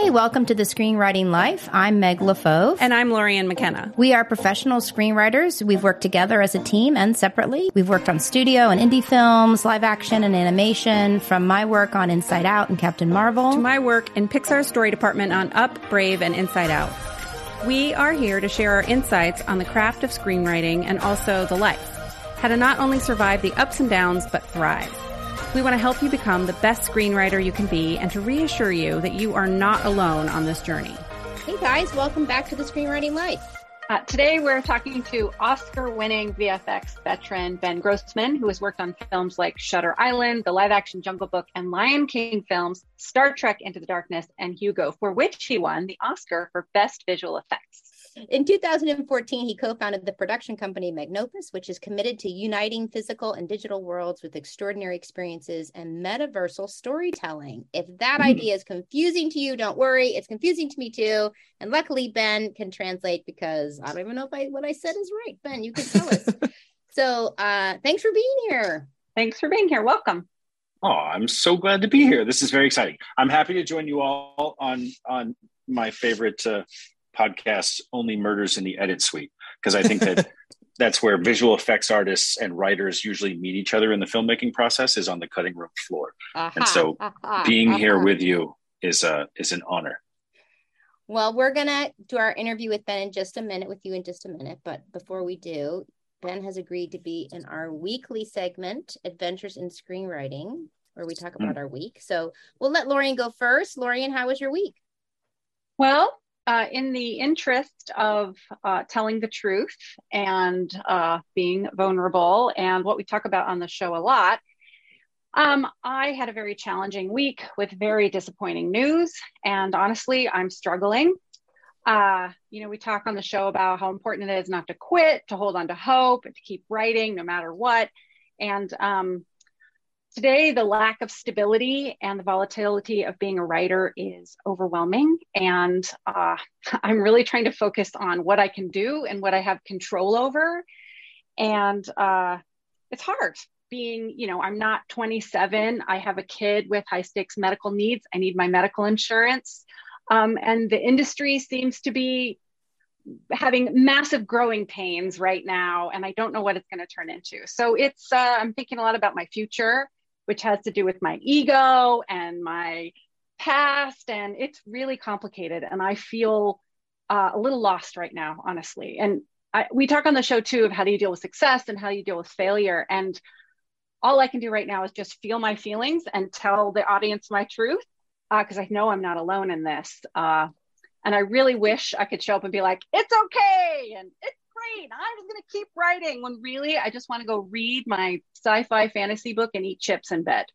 Hi, welcome to the Screenwriting Life. I'm Meg LaFauve. And I'm Lorianne McKenna. We are professional screenwriters. We've worked together as a team and separately. We've worked on studio and indie films, live action and animation, from my work on Inside Out and Captain Marvel to my work in Pixar's story department on Up, Brave, and Inside Out. We are here to share our insights on the craft of screenwriting and also the life. How to not only survive the ups and downs, but thrive. We want to help you become the best screenwriter you can be and to reassure you that you are not alone on this journey. Hey guys, welcome back to the Screenwriting Life. Today we're talking to Oscar-winning VFX veteran Ben Grossman, who has worked on films like Shutter Island, the live-action Jungle Book, and Lion King films, Star Trek Into the Darkness, and Hugo, for which he won the Oscar for Best Visual Effects. In 2014, he co-founded the production company Magnopus, which is committed to uniting physical and digital worlds with extraordinary experiences and metaversal storytelling. If that idea is confusing to you, don't worry. It's confusing to me too. And luckily, Ben can translate because I don't even know if what I said is right. Ben, you can tell us. So thanks for being here. Thanks for being here. Welcome. Oh, I'm so glad to be here. This is very exciting. I'm happy to join you all on my favorite podcast, Only Murders in the Edit Suite, because I think that that's where visual effects artists and writers usually meet each other in the filmmaking process, is on the cutting room floor. And so being here with you is an honor. Well, we're going to do our interview with Ben with you in just a minute. But before we do, Ben has agreed to be in our weekly segment, Adventures in Screenwriting, where we talk about our week. So we'll let Lorianne go first. Lorianne, how was your week? Well, in the interest of telling the truth and being vulnerable, and what we talk about on the show a lot, I had a very challenging week with very disappointing news. And honestly, I'm struggling. We talk on the show about how important it is not to quit, to hold on to hope, and to keep writing no matter what. And today, the lack of stability and the volatility of being a writer is overwhelming. And I'm really trying to focus on what I can do and what I have control over. And it's hard being, I'm not 27. I have a kid with high stakes medical needs. I need my medical insurance. And the industry seems to be having massive growing pains right now. And I don't know what it's going to turn into. So I'm thinking a lot about my future, which has to do with my ego and my past. And it's really complicated. And I feel a little lost right now, honestly. And we talk on the show too of how do you deal with success and how you deal with failure. And all I can do right now is just feel my feelings and tell the audience my truth, because I know I'm not alone in this. And I really wish I could show up and be like, it's okay. And it's great. I'm just going to keep writing, when really I just want to go read my sci-fi fantasy book and eat chips in bed.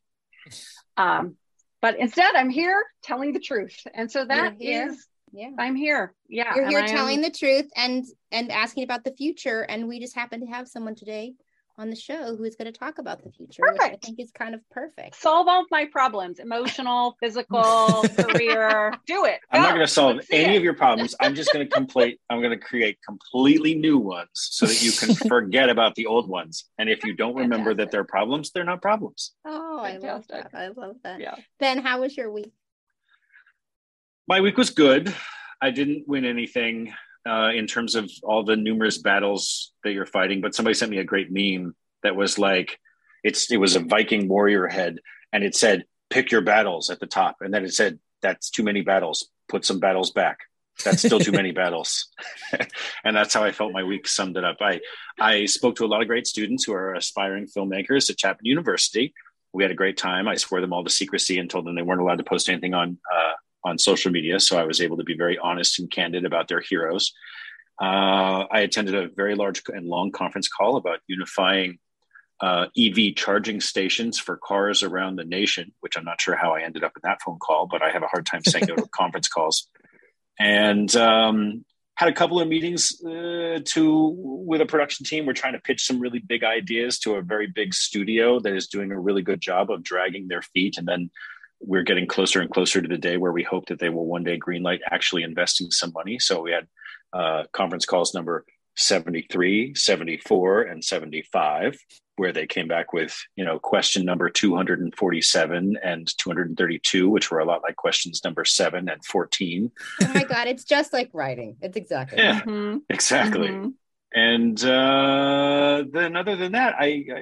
But instead I'm here telling the truth. And so I'm here. Yeah. You're here telling the truth and asking about the future. And we just happen to have someone today on the show who is going to talk about the future, which I think is kind of perfect. Solve all my problems, emotional, physical, career, do it. I'm not going to solve any of your problems. I'm just going to I'm going to create completely new ones so that you can forget about the old ones. And if you don't remember that they're problems, they're not problems. Oh, I love that. I love that. Yeah. Ben, how was your week? My week was good. I didn't win anything in terms of all the numerous battles that you're fighting, but somebody sent me a great meme that was like, it was a Viking warrior head, and it said, pick your battles at the top. And then it said, that's too many battles. Put some battles back. That's still too many battles. And that's how I felt my week summed it up. I spoke to a lot of great students who are aspiring filmmakers at Chapman University. We had a great time. I swore them all to secrecy and told them they weren't allowed to post anything on social media. So I was able to be very honest and candid about their heroes. I attended a very large and long conference call about unifying EV charging stations for cars around the nation, which I'm not sure how I ended up in that phone call, but I have a hard time saying no to conference calls. And had a couple of meetings with a production team. We're trying to pitch some really big ideas to a very big studio that is doing a really good job of dragging their feet. And then we're getting closer and closer to the day where we hope that they will one day greenlight actually investing some money. So we had conference calls number 73, 74, and 75. where they came back with, question number 247 and 232, which were a lot like questions number 7 and 14. Oh my God, it's just like writing. It's exactly. Yeah, exactly. Mm-hmm. And then other than that,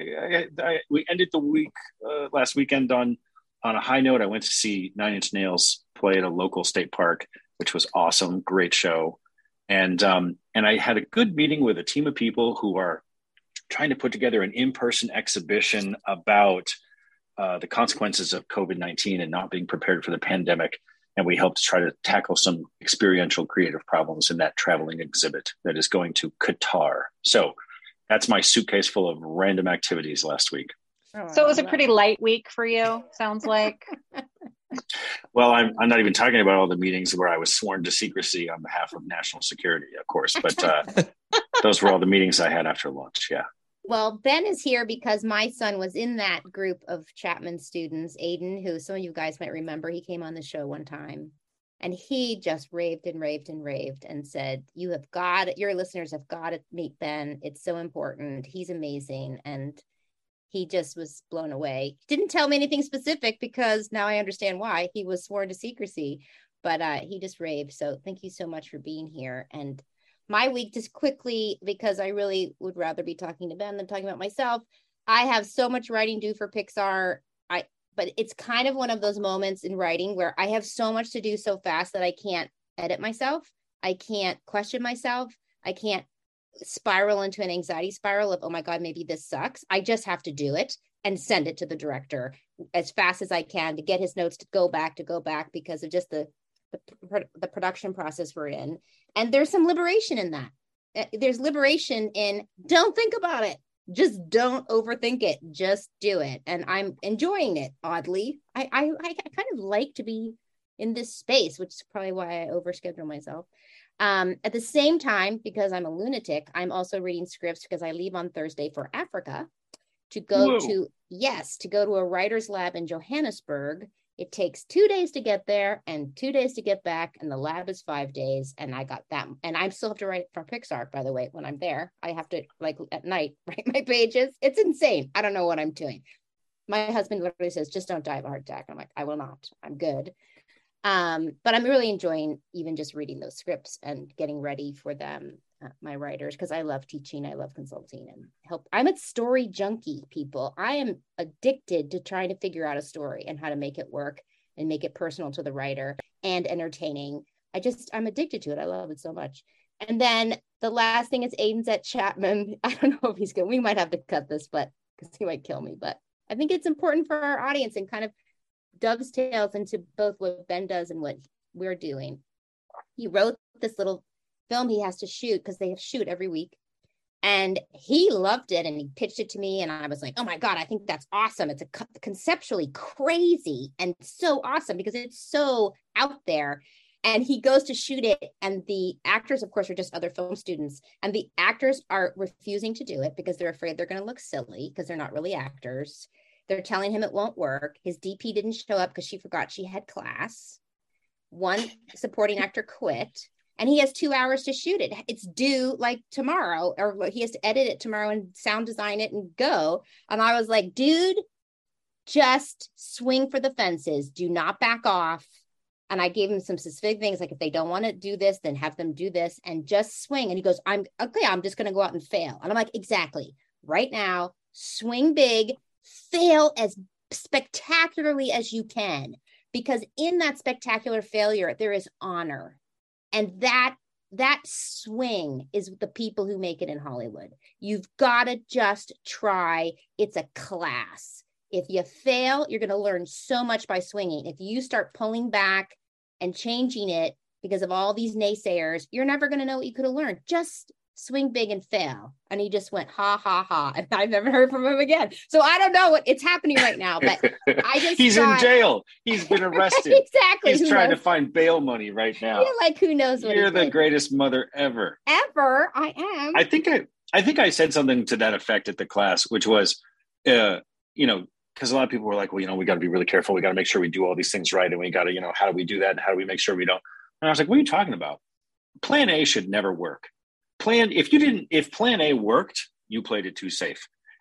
we ended the week last weekend on a high note. I went to see Nine Inch Nails play at a local state park, which was awesome. Great show. And I had a good meeting with a team of people who are trying to put together an in-person exhibition about the consequences of COVID-19 and not being prepared for the pandemic. And we helped try to tackle some experiential creative problems in that traveling exhibit that is going to Qatar. So that's my suitcase full of random activities last week. So it was a pretty light week for you, sounds like. Well, I'm not even talking about all the meetings where I was sworn to secrecy on behalf of national security, of course. But those were all the meetings I had after lunch. Yeah. Well, Ben is here because my son was in that group of Chapman students, Aiden, who some of you guys might remember. He came on the show one time and he just raved and raved and raved and said, your listeners have got to meet Ben. It's so important. He's amazing. And he just was blown away. Didn't tell me anything specific because now I understand why he was sworn to secrecy, but he just raved. So thank you so much for being here. And my week, just quickly, because I really would rather be talking to Ben than talking about myself. I have so much writing due for Pixar. But it's kind of one of those moments in writing where I have so much to do so fast that I can't edit myself. I can't question myself. I can't spiral into an anxiety spiral of, oh my God, maybe this sucks. I just have to do it and send it to the director as fast as I can to get his notes to go back because of just the production process we're in. And there's some liberation in that. There's liberation in don't think about it. Just don't overthink it. Just do it. And I'm enjoying it, oddly. I kind of like to be in this space, which is probably why I overschedule myself. At the same time, because I'm a lunatic, I'm also reading scripts because I leave on Thursday for Africa to go to a writer's lab in Johannesburg. It takes 2 days to get there and 2 days to get back. And the lab is 5 days. And I got that. And I still have to write for Pixar, by the way, when I'm there. I have to, like, at night, write my pages. It's insane. I don't know what I'm doing. My husband literally says, just don't die of a heart attack. I'm like, I will not. I'm good. But I'm really enjoying even just reading those scripts and getting ready for them, my writers, because I love teaching, I love consulting and help. I'm a story junkie, people. I am addicted to trying to figure out a story and how to make it work and make it personal to the writer and entertaining. I'm addicted to it. I love it so much. And then the last thing is Aiden's at Chapman. I don't know if he's good. We might have to cut this, but because he might kill me. But I think it's important for our audience and kind of dovetails into both what Ben does and what we're doing. He wrote this little film he has to shoot because they have shoot every week. And he loved it and he pitched it to me. And I was like, oh my God, I think that's awesome. It's conceptually crazy and so awesome because it's so out there. And he goes to shoot it. And the actors, of course, are just other film students. And the actors are refusing to do it because they're afraid they're going to look silly because they're not really actors. They're telling him it won't work. His DP didn't show up because she forgot she had class. One supporting actor quit. And he has 2 hours to shoot it. It's due like tomorrow, or he has to edit it tomorrow and sound design it and go. And I was like, dude, just swing for the fences. Do not back off. And I gave him some specific things, like if they don't want to do this, then have them do this and just swing. And he goes, I'm just going to go out and fail. And I'm like, exactly. Right now, swing big, fail as spectacularly as you can. Because in that spectacular failure, there is honor. And that swing is the people who make it in Hollywood. You've got to just try. It's a class. If you fail, you're going to learn so much by swinging. If you start pulling back and changing it because of all these naysayers, you're never going to know what you could have learned. Just swing big and fail. And he just went, ha, ha, ha. And I've never heard from him again. So I don't know what it's happening right now, but I just He's in jail. He's been arrested. Exactly. He's trying to find bail money right now. You're like, who knows what You're the greatest mother ever. Ever. I am. I think I said something to that effect at the class, which was, because a lot of people were like, well, we got to be really careful. We got to make sure we do all these things right. And we got to, how do we do that? And how do we make sure we don't? And I was like, what are you talking about? Plan A should never work. If plan A worked, you played it too safe.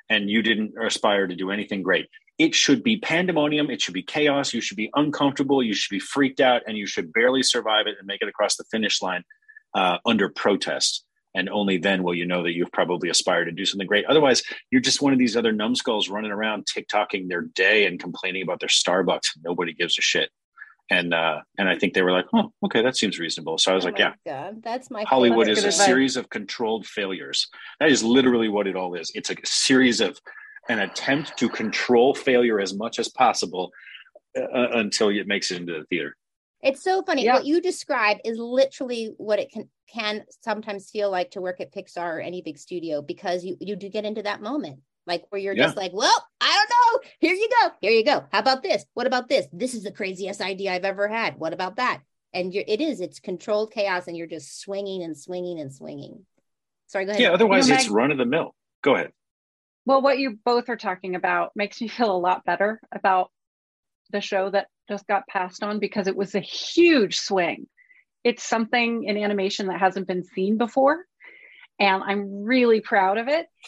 and you didn't aspire to do anything great. It should be pandemonium. It should be chaos. You should be uncomfortable. You should be freaked out, and you should barely survive it and make it across the finish line under protest. And only then will you know that you've probably aspired to do something great. Otherwise, you're just one of these other numbskulls running around TikToking their day and complaining about their Starbucks. Nobody gives a shit. And I think they were like, oh, okay, that seems reasonable. So I was like, yeah, God, that's my Hollywood favorite. is a series of controlled failures. That is literally what it all is. It's a series of an attempt to control failure as much as possible until it makes it into the theater. It's so funny. Yeah. What you describe is literally what it can sometimes feel like to work at Pixar or any big studio, because you do get into that moment, like where you're just like, well, I don't know. Here you go. How about this? What about this? This is the craziest idea I've ever had. What about that? And it's controlled chaos, and you're just swinging and swinging and swinging. Sorry, go ahead. Yeah, otherwise it's run of the mill. Go ahead. Well, what you both are talking about makes me feel a lot better about the show that just got passed on, because it was a huge swing. It's something in animation that hasn't been seen before, and I'm really proud of it.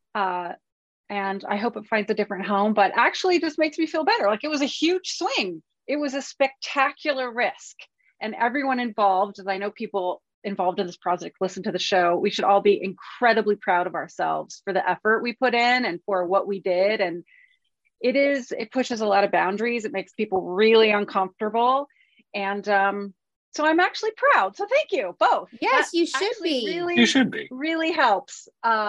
And I hope it finds a different home, but actually just makes me feel better. Like, it was a huge swing. It was a spectacular risk, and everyone involved, as I know people involved in this project listen to the show, we should all be incredibly proud of ourselves for the effort we put in and for what we did. And it pushes a lot of boundaries. It makes people really uncomfortable. And so I'm actually proud. So thank you both. Yes, you should be. Really, you should be. Really helps.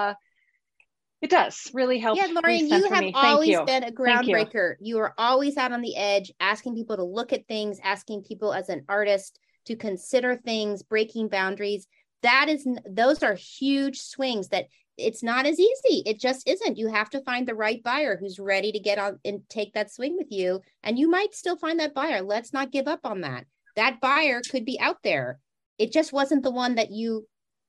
It does really help. Yeah, Lauren, you have always been a groundbreaker. You are always out on the edge, asking people to look at things, asking people as an artist to consider things, breaking boundaries. Those are huge swings that it's not as easy. It just isn't. You have to find the right buyer who's ready to get on and take that swing with you. And you might still find that buyer. Let's not give up on that. That buyer could be out there. It just wasn't the one that you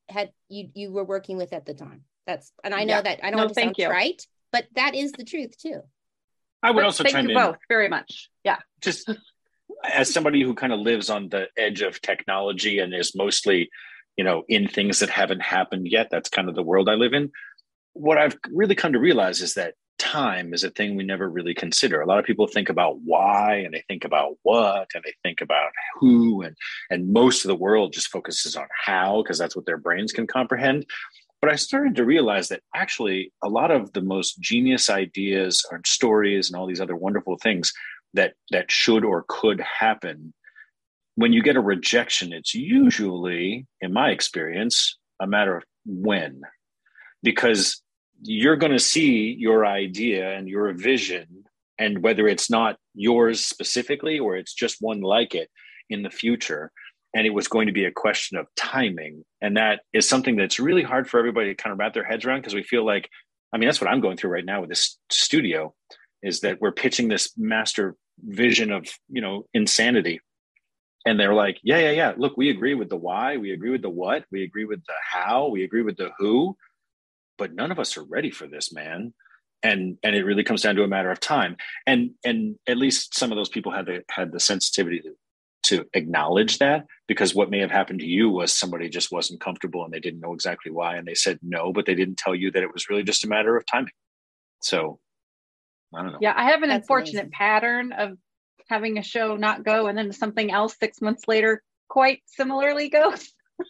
were working with at the time. And I know that I don't want to sound right, but that is the truth too. I would also thank you both very much. Yeah. Just as somebody who kind of lives on the edge of technology and is mostly, in things that haven't happened yet, that's kind of the world I live in. What I've really come to realize is that time is a thing we never really consider. A lot of people think about why, and they think about what, and they think about who, and most of the world just focuses on how, because that's what their brains can comprehend. But I started to realize that actually a lot of the most genius ideas or stories and all these other wonderful things that should or could happen, when you get a rejection, it's usually, in my experience, a matter of when. Because you're going to see your idea and your vision, and whether it's not yours specifically or it's just one like it in the future. And it was going to be a question of timing. And that is something that's really hard for everybody to kind of wrap their heads around, because we feel like, that's what I'm going through right now with this studio, is that we're pitching this master vision of, insanity. And they're like, yeah. Look, we agree with the why. We agree with the what. We agree with the how. We agree with the who. But none of us are ready for this, man. And it really comes down to a matter of time. And at least some of those people had the sensitivity to acknowledge that, because what may have happened to you was somebody just wasn't comfortable and they didn't know exactly why, and they said no, but they didn't tell you that it was really just a matter of timing. So I don't know. Yeah, I have an unfortunate pattern of having a show not go and then something else 6 months later quite similarly goes.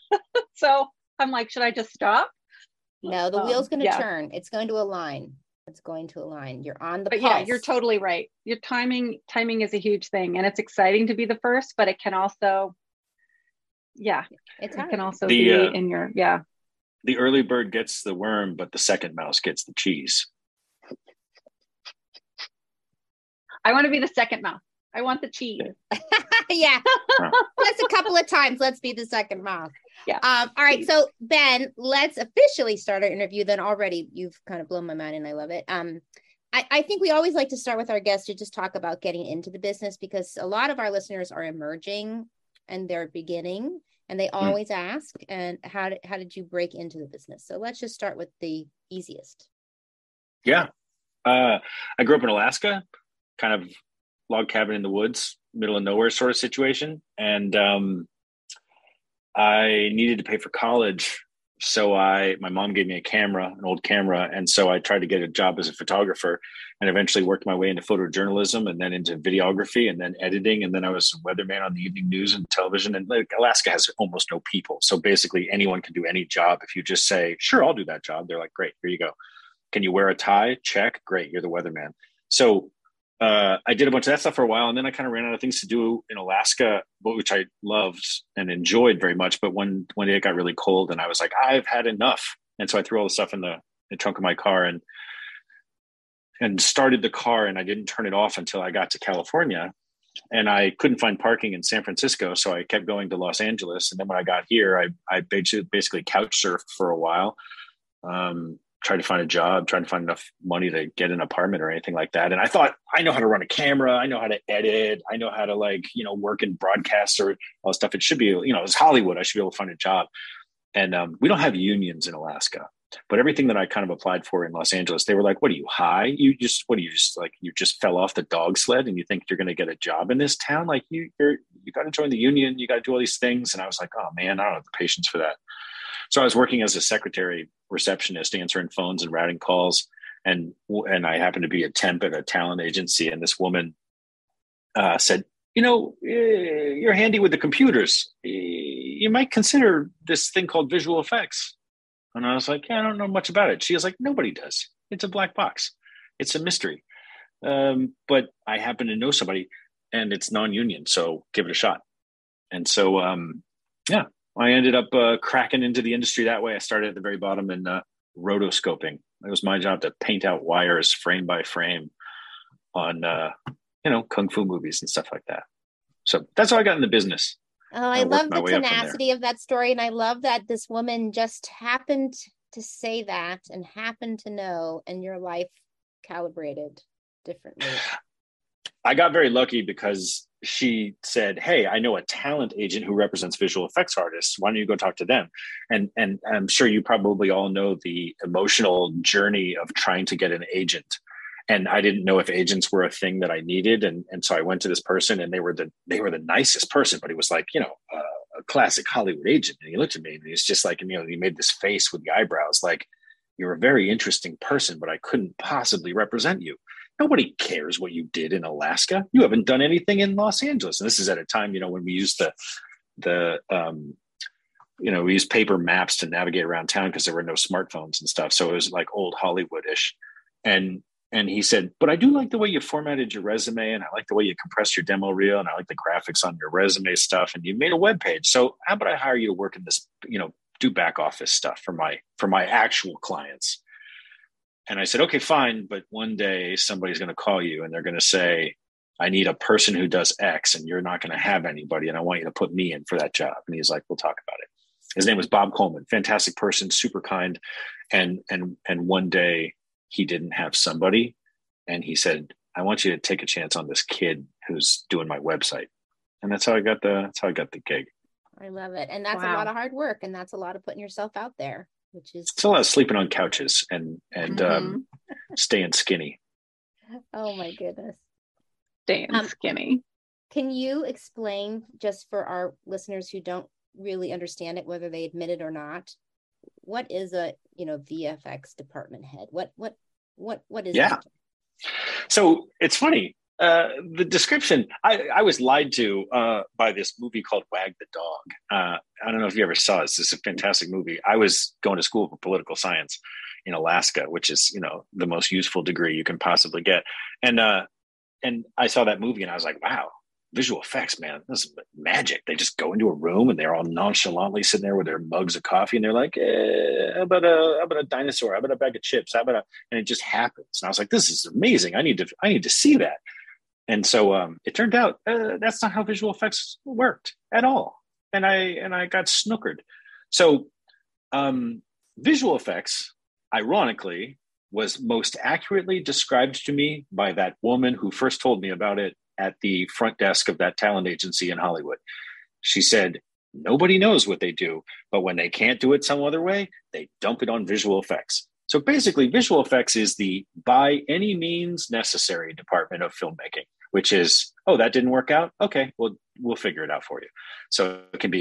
So I'm like, should I just stop? No, the wheel's going to turn. It's going to align. It's going to align. You're on the pulse. Yeah, you're totally right. Your timing is a huge thing, and it's exciting to be the first, but it can also, it can also be in your, The early bird gets the worm, but the second mouse gets the cheese. I want to be the second mouse. I want the cheese. Yeah. Just a couple of times. Let's be the second mouse. Yeah. All right. So Ben, let's officially start our interview. Then already you've kind of blown my mind and I love it. I think we always like to start with our guests to just talk about getting into the business, because a lot of our listeners are emerging and they're beginning, and they always ask, and how did you break into the business? So let's just start with the easiest. Yeah. I grew up in Alaska, kind of log cabin in the woods, middle of nowhere sort of situation. And I needed to pay for college my mom gave me a camera, an old camera. And so I tried to get a job as a photographer and eventually worked my way into photojournalism and then into videography and then editing. And then I was a weatherman on the evening news and television. And like Alaska has almost no people. So basically anyone can do any job. If you just say, sure, I'll do that job. They're like, great, here you go. Can you wear a tie? Check. Great. You're the weatherman. So I did a bunch of that stuff for a while, and then I kind of ran out of things to do in Alaska, which I loved and enjoyed very much. But one day it got really cold, and I was like, I've had enough. And so I threw all the stuff in the trunk of my car and started the car, and I didn't turn it off until I got to California. And I couldn't find parking in San Francisco, so I kept going to Los Angeles. And then when I got here, I basically couch surfed for a while. Tried to find a job, tried to find enough money to get an apartment or anything like that. And I thought, I know how to run a camera. I know how to edit. I know how to work in broadcast or all this stuff. It should be, it's Hollywood. I should be able to find a job. And we don't have unions in Alaska, but everything that I kind of applied for in Los Angeles, they were like, what are you, high? You just fell off the dog sled and you think you're going to get a job in this town? Like you got to join the union. You got to do all these things. And I was like, oh man, I don't have the patience for that. So I was working as a secretary receptionist, answering phones and routing calls. And I happened to be a temp at a talent agency. And this woman said, you're handy with the computers. You might consider this thing called visual effects. And I was like, yeah, I don't know much about it. She was like, nobody does. It's a black box. It's a mystery. But I happen to know somebody and it's non-union. So give it a shot. And so, I ended up cracking into the industry that way. I started at the very bottom in rotoscoping. It was my job to paint out wires frame by frame on, kung fu movies and stuff like that. So that's how I got in the business. Oh, I love the tenacity of that story. And I love that this woman just happened to say that and happened to know, and your life calibrated differently. I got very lucky because she said, hey, I know a talent agent who represents visual effects artists. Why don't you go talk to them? And I'm sure you probably all know the emotional journey of trying to get an agent. And I didn't know if agents were a thing that I needed. And so I went to this person and they were the nicest person, but he was like, a classic Hollywood agent. And he looked at me and he's just like, he made this face with the eyebrows, like, you're a very interesting person, but I couldn't possibly represent you. Nobody cares what you did in Alaska. You haven't done anything in Los Angeles. And this is at a time, when we used we used paper maps to navigate around town because there were no smartphones and stuff. So it was like old Hollywood-ish. And he said, but I do like the way you formatted your resume, and I like the way you compressed your demo reel, and I like the graphics on your resume stuff. And you made a web page. So how about I hire you to work in this, do back office stuff for my actual clients? And I said, okay, fine. But one day somebody's going to call you and they're going to say, I need a person who does X and you're not going to have anybody. And I want you to put me in for that job. And he's like, we'll talk about it. His name was Bob Coleman, fantastic person, super kind. And one day he didn't have somebody. And he said, I want you to take a chance on this kid who's doing my website. And that's how I got the gig. I love it. And that's a lot of hard work. And that's a lot of putting yourself out there. It's a lot of sleeping on couches and staying skinny. Oh my goodness. Staying skinny. Can you explain, just for our listeners who don't really understand it, whether they admit it or not, what is a VFX department head? What is that? So it's funny. The description, I was lied to by this movie called Wag the Dog. I don't know if you ever saw this. This is a fantastic movie. I was going to school for political science in Alaska, which is, the most useful degree you can possibly get. And I saw that movie and I was like, wow, visual effects, man, this is magic. They just go into a room and they're all nonchalantly sitting there with their mugs of coffee and they're like, how about a dinosaur? How about a bag of chips? And it just happens. And I was like, this is amazing. I need to see that. And so it turned out that's not how visual effects worked at all. And I got snookered. So visual effects, ironically, was most accurately described to me by that woman who first told me about it at the front desk of that talent agency in Hollywood. She said, nobody knows what they do, but when they can't do it some other way, they dump it on visual effects. So basically, visual effects is the by any means necessary department of filmmaking, which is, oh, that didn't work out? Okay, well, we'll figure it out for you. So it can be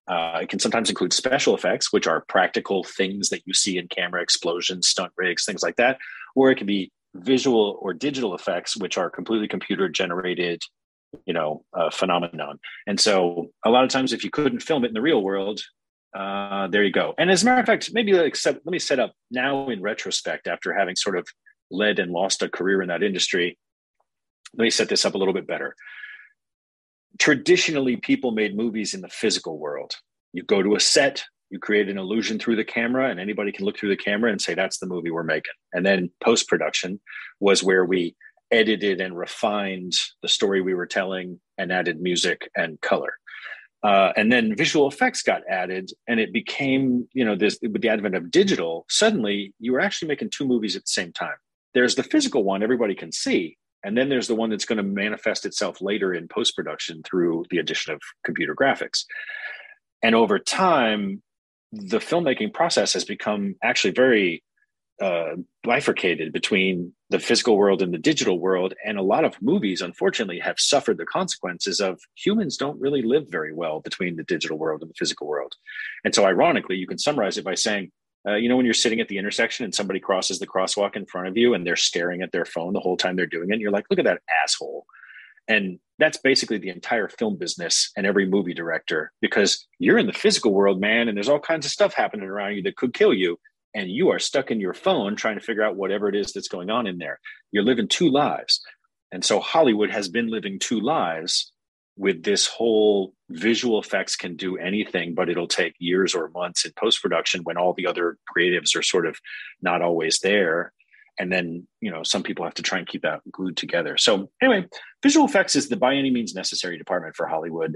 It can sometimes include special effects, which are practical things that you see in camera, explosions, stunt rigs, things like that. Or it can be visual or digital effects, which are completely computer generated, phenomenon. And so a lot of times if you couldn't film it in the real world, there you go. And as a matter of fact, maybe let me set up now in retrospect, after having sort of led and lost a career in that industry, let me set this up a little bit better. Traditionally, people made movies in the physical world. You go to a set, you create an illusion through the camera, and anybody can look through the camera and say, that's the movie we're making. And then post-production was where we edited and refined the story we were telling and added music and color. And then visual effects got added, and it became, with the advent of digital, suddenly you were actually making two movies at the same time. There's the physical one everybody can see, and then there's the one that's going to manifest itself later in post-production through the addition of computer graphics. And over time, the filmmaking process has become actually very bifurcated between the physical world and the digital world. And a lot of movies, unfortunately, have suffered the consequences of humans don't really live very well between the digital world and the physical world. And so ironically, you can summarize it by saying, when you're sitting at the intersection and somebody crosses the crosswalk in front of you and they're staring at their phone the whole time they're doing it, and you're like, look at that asshole. And that's basically the entire film business and every movie director, because you're in the physical world, man, and there's all kinds of stuff happening around you that could kill you. And you are stuck in your phone trying to figure out whatever it is that's going on in there. You're living two lives. And so Hollywood has been living two lives with this whole visual effects can do anything, but it'll take years or months in post-production when all the other creatives are sort of not always there. And then, some people have to try and keep that glued together. So anyway, visual effects is the by any means necessary department for Hollywood.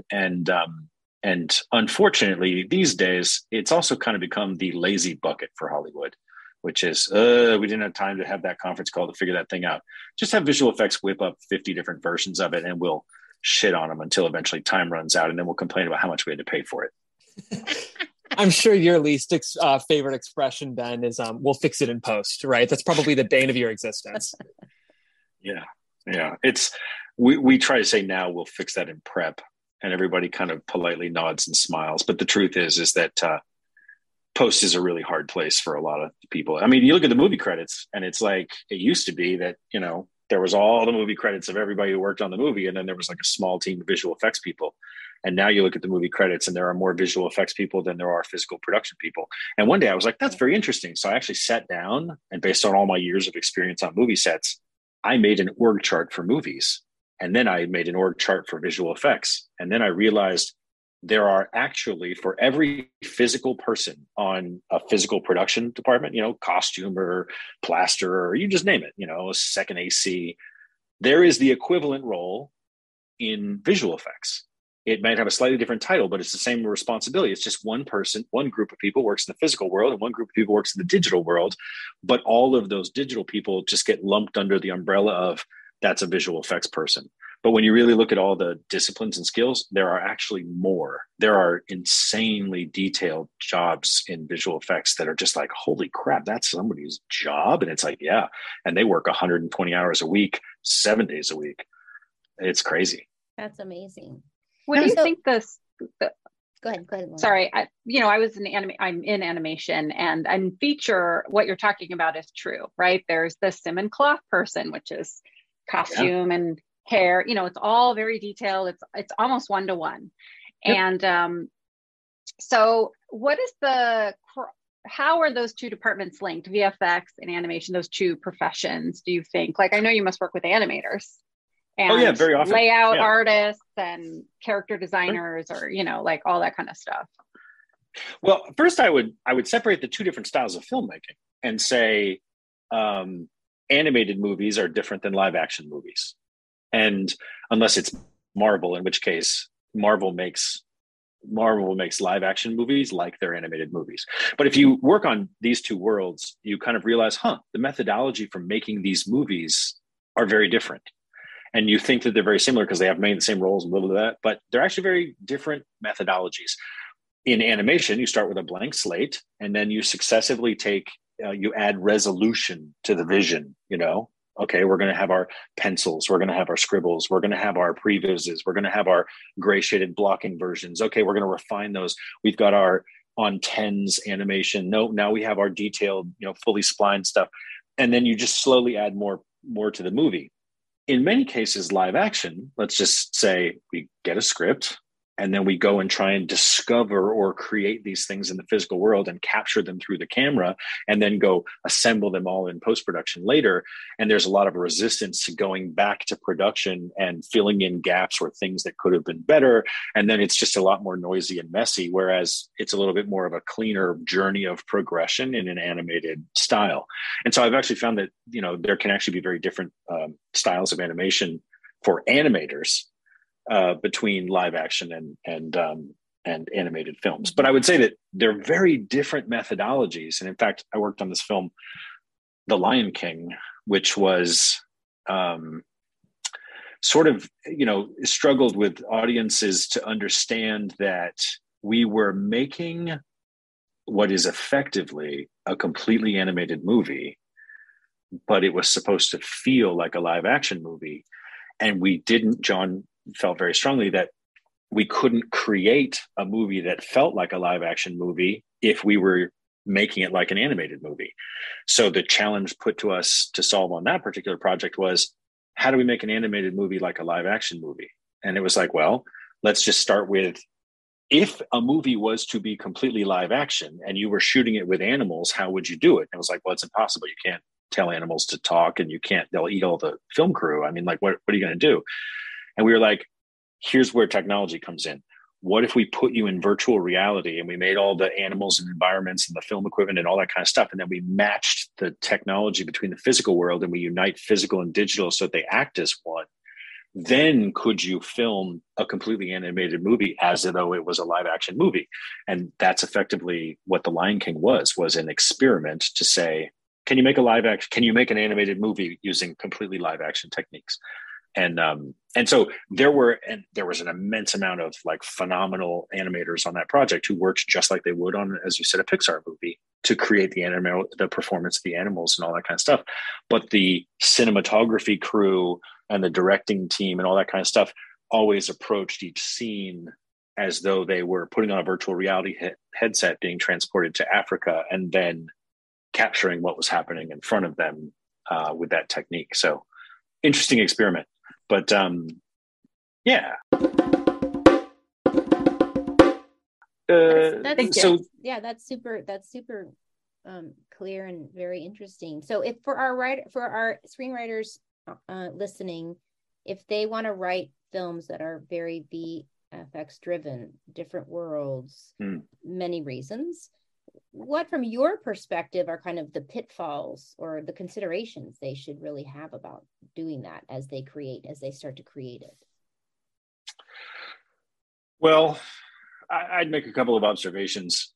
And unfortunately, these days, it's also kind of become the lazy bucket for Hollywood, which is, we didn't have time to have that conference call to figure that thing out. Just have visual effects whip up 50 different versions of it, and we'll shit on them until eventually time runs out, and then we'll complain about how much we had to pay for it. I'm sure your least favorite expression, Ben, is we'll fix it in post, right? That's probably the bane of your existence. Yeah. We try to say now we'll fix that in prep, and everybody kind of politely nods and smiles. But the truth is that post is a really hard place for a lot of people. I mean, you look at the movie credits, and it's like it used to be that, there was all the movie credits of everybody who worked on the movie, and then there was like a small team of visual effects people. And now you look at the movie credits, and there are more visual effects people than there are physical production people. And one day I was like, that's very interesting. So I actually sat down, and based on all my years of experience on movie sets, I made an org chart for movies. And then I made an org chart for visual effects. And then I realized there are actually, for every physical person on a physical production department, costumer, plasterer, or you just name it, second AC, there is the equivalent role in visual effects. It might have a slightly different title, but it's the same responsibility. It's just one person, one group of people works in the physical world, and one group of people works in the digital world. But all of those digital people just get lumped under the umbrella of that's a visual effects person. But when you really look at all the disciplines and skills, there are actually more. There are insanely detailed jobs in visual effects that are just like, holy crap, that's somebody's job. And it's like, yeah. And they work 120 hours a week, 7 days a week. It's crazy. That's amazing. What do you think this? Go ahead. Lauren. Sorry, I'm in animation, and feature. What you're talking about is true, right? There's the sim and cloth person, which is costume and hair. It's all very detailed. It's almost one-to-one. Yep. And so, what is how are those two departments linked? VFX and animation, those two professions. Do you think? Like, I know you must work with animators. And very often. Layout artists and character designers, or like all that kind of stuff. Well, first I would separate the two different styles of filmmaking and say animated movies are different than live action movies, and unless it's Marvel, in which case Marvel makes live action movies like they're animated movies. But if you work on these two worlds, you kind of realize, the methodology for making these movies are very different. And you think that they're very similar because they have made the same roles and little of that, but they're actually very different methodologies. In animation, you start with a blank slate, and then you successively you add resolution to the vision, Okay, we're going to have our pencils, we're going to have our scribbles, we're going to have our previses, we're going to have our gray shaded blocking versions. Okay, we're going to refine those. We've got our on tens animation. No, now we have our detailed, fully splined stuff. And then you just slowly add more to the movie. In many cases, live action, let's just say we get a script, and then we go and try and discover or create these things in the physical world and capture them through the camera, and then go assemble them all in post-production later. And there's a lot of resistance to going back to production and filling in gaps or things that could have been better. And then it's just a lot more noisy and messy, whereas it's a little bit more of a cleaner journey of progression in an animated style. And so I've actually found that, there can actually be very different styles of animation for animators, between live action and animated films. But I would say that they're very different methodologies. And in fact, I worked on this film, The Lion King, which was sort of, struggled with audiences to understand that we were making what is effectively a completely animated movie, but it was supposed to feel like a live action movie. And John felt very strongly that we couldn't create a movie that felt like a live action movie if we were making it like an animated movie. So the challenge put to us to solve on that particular project was, how do we make an animated movie like a live action movie? And it was like, well, let's just start with, if a movie was to be completely live action and you were shooting it with animals, how would you do it? And it was like, well, it's impossible. You can't tell animals to talk, and they'll eat all the film crew. I mean, like, what are you going to do? And we were like, here's where technology comes in. What if we put you in virtual reality and we made all the animals and environments and the film equipment and all that kind of stuff, and then we matched the technology between the physical world and we unite physical and digital so that they act as one? Then could you film a completely animated movie as though it was a live action movie? And that's effectively what The Lion King was an experiment to say, can you make an animated movie using completely live action techniques? And so there was an immense amount of like phenomenal animators on that project who worked just like they would on, as you said, a Pixar movie, to create the performance of the animals and all that kind of stuff. But the cinematography crew and the directing team and all that kind of stuff always approached each scene as though they were putting on a virtual reality headset, being transported to Africa, and then capturing what was happening in front of them with that technique. So interesting experiment. But yeah. That's super clear and very interesting. So if for our screenwriters listening, if they want to write films that are very VFX driven, different worlds, many reasons, what from your perspective are kind of the pitfalls or the considerations they should really have about doing that as they start to create it? Well, I'd make a couple of observations.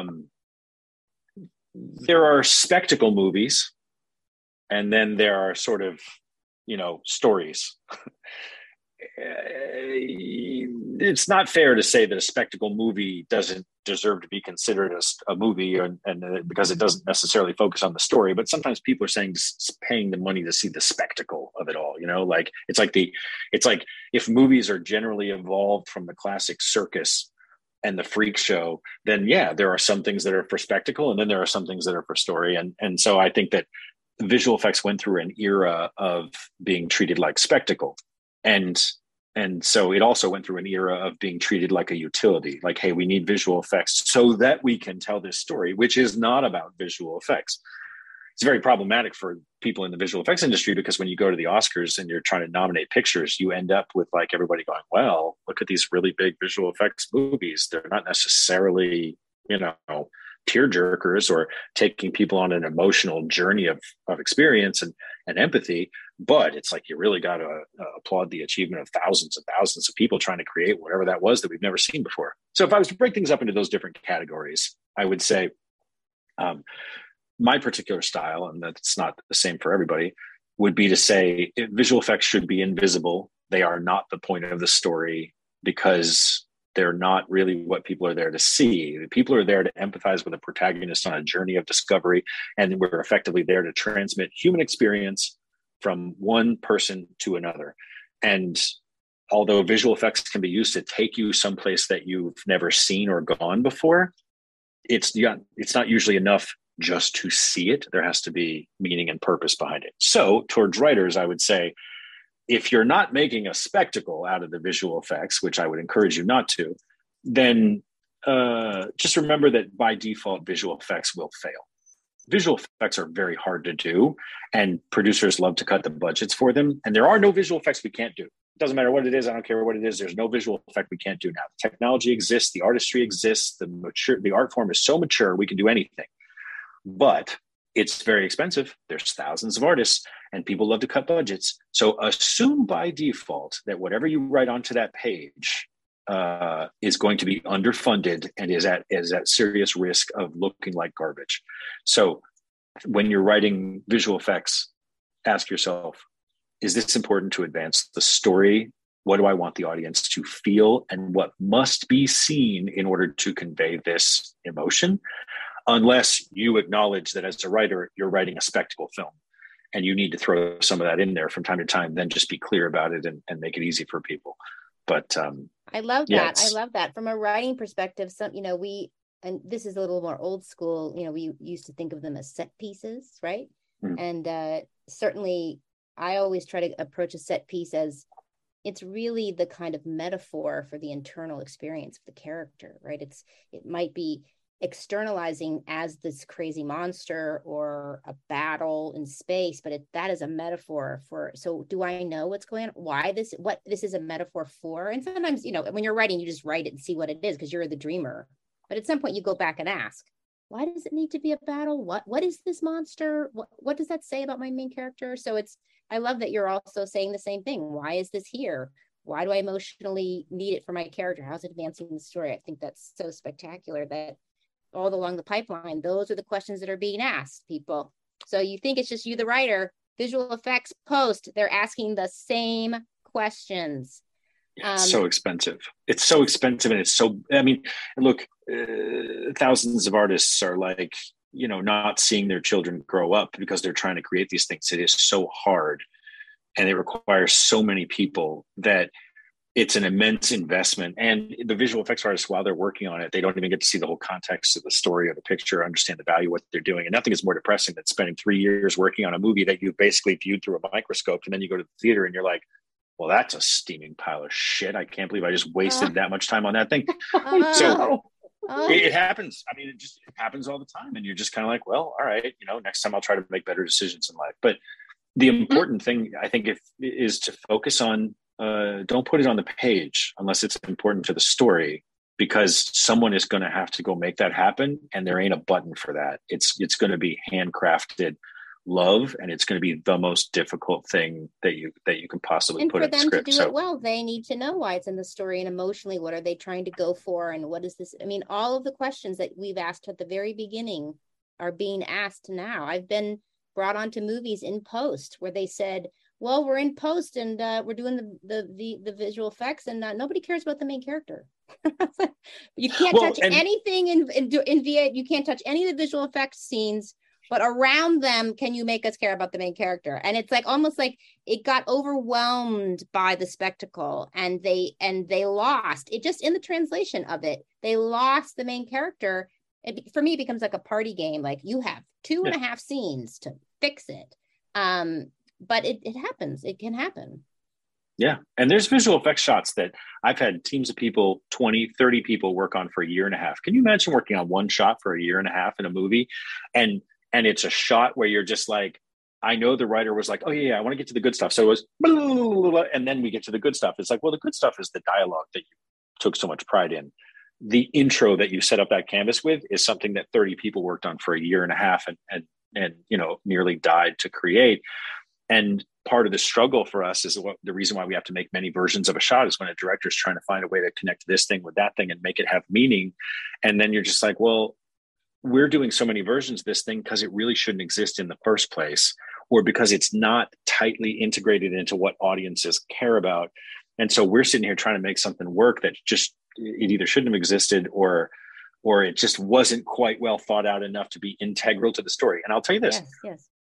There are spectacle movies, and then there are sort of, stories. It's not fair to say that a spectacle movie doesn't deserve to be considered a movie, and because it doesn't necessarily focus on the story. But sometimes people are paying the money to see the spectacle of it all. Like it's like if movies are generally evolved from the classic circus and the freak show, then yeah, there are some things that are for spectacle, and then there are some things that are for story. And so I think that visual effects went through an era of being treated like spectacle. And so it also went through an era of being treated like a utility, like, hey, we need visual effects so that we can tell this story, which is not about visual effects. It's very problematic for people in the visual effects industry, because when you go to the Oscars and you're trying to nominate pictures, you end up with like everybody going, well, look at these really big visual effects movies. They're not necessarily, tear jerkers or taking people on an emotional journey of experience and empathy. But it's like, you really got to applaud the achievement of thousands and thousands of people trying to create whatever that was that we've never seen before. So if I was to break things up into those different categories, I would say my particular style, and that's not the same for everybody, would be to say visual effects should be invisible. They are not the point of the story, because they're not really what people are there to see. People are there to empathize with a protagonist on a journey of discovery, and we're effectively there to transmit human experience from one person to another. And although visual effects can be used to take you someplace that you've never seen or gone before, it's not usually enough just to see it. There has to be meaning and purpose behind it. So towards writers, I would say, if you're not making a spectacle out of the visual effects, which I would encourage you not to, then just remember that by default, visual effects will fail. Visual effects are very hard to do, and producers love to cut the budgets for them. And there are no visual effects we can't do. It doesn't matter what it is. I don't care what it is. There's no visual effect we can't do now. The technology exists. The artistry exists. The art form is so mature, we can do anything. But it's very expensive. There's thousands of artists, and people love to cut budgets. So assume by default that whatever you write onto that page is going to be underfunded and is at serious risk of looking like garbage. So when you're writing visual effects, ask yourself, is this important to advance the story? What do I want the audience to feel? And what must be seen in order to convey this emotion? Unless you acknowledge that as a writer, you're writing a spectacle film and you need to throw some of that in there from time to time, then just be clear about it and make it easy for people. But I love that. I love that. From a writing perspective, and this is a little more old school, we used to think of them as set pieces, right? Mm. And certainly I always try to approach a set piece as it's really the kind of metaphor for the internal experience of the character, right? It might be externalizing as this crazy monster or a battle in space, but that is a metaphor for, so do I know what's going on? What this is a metaphor for? And sometimes, when you're writing, you just write it and see what it is because you're the dreamer. But at some point you go back and ask, why does it need to be a battle? What is this monster? What does that say about my main character? So I love that you're also saying the same thing. Why is this here? Why do I emotionally need it for my character? How's it advancing the story? I think that's so spectacular that all along the pipeline, those are the questions that are being asked, people. So you think it's just you, the writer, visual effects post, they're asking the same questions. It's so expensive. It's so expensive. And it's so, look, thousands of artists are like, not seeing their children grow up because they're trying to create these things. It is so hard. And it requires so many people that it's an immense investment. And the visual effects artists, while they're working on it, they don't even get to see the whole context of the story or the picture, understand the value of what they're doing. And nothing is more depressing than spending 3 years working on a movie that you've basically viewed through a microscope. And then you go to the theater and you're like, well, that's a steaming pile of shit. I can't believe I just wasted that much time on that thing. So it happens. It happens all the time. And you're just kind of like, well, all right, next time I'll try to make better decisions in life. But the important thing, I think, is to focus on, don't put it on the page unless it's important to the story, because someone is going to have to go make that happen. And there ain't a button for that. It's going to be handcrafted love, and it's going to be the most difficult thing that you can possibly put in the script. And for them to do it well, they need to know why it's in the story, and emotionally, what are they trying to go for, and what is this? All of the questions that we've asked at the very beginning are being asked now. I've been brought onto movies in post where they said, well, we're in post and we're doing the visual effects, and nobody cares about the main character. You can't touch anything in VA. You can't touch any of the visual effects scenes, but around them, can you make us care about the main character? And it's like almost like it got overwhelmed by the spectacle, and they lost it just in the translation of it. They lost the main character. For me, it becomes like a party game. Like you have 2.5 scenes to fix it. But it happens. It can happen. Yeah. And there's visual effects shots that I've had teams of people, 20, 30 people work on for a year and a half. Can you imagine working on one shot for a year and a half in a movie? And it's a shot where you're just like, I know the writer was like, oh yeah, I want to get to the good stuff. So it was, blah, blah, blah, and then we get to the good stuff. It's like, well, the good stuff is the dialogue that you took so much pride in. The intro that you set up that canvas with is something that 30 people worked on for a year and a half and nearly died to create. And part of the struggle for us is the reason why we have to make many versions of a shot is when a director is trying to find a way to connect this thing with that thing and make it have meaning. And then you're just like, well, we're doing so many versions of this thing because it really shouldn't exist in the first place, or because it's not tightly integrated into what audiences care about. And so we're sitting here trying to make something work that just, it either shouldn't have existed or it just wasn't quite well thought out enough to be integral to the story. And I'll tell you this,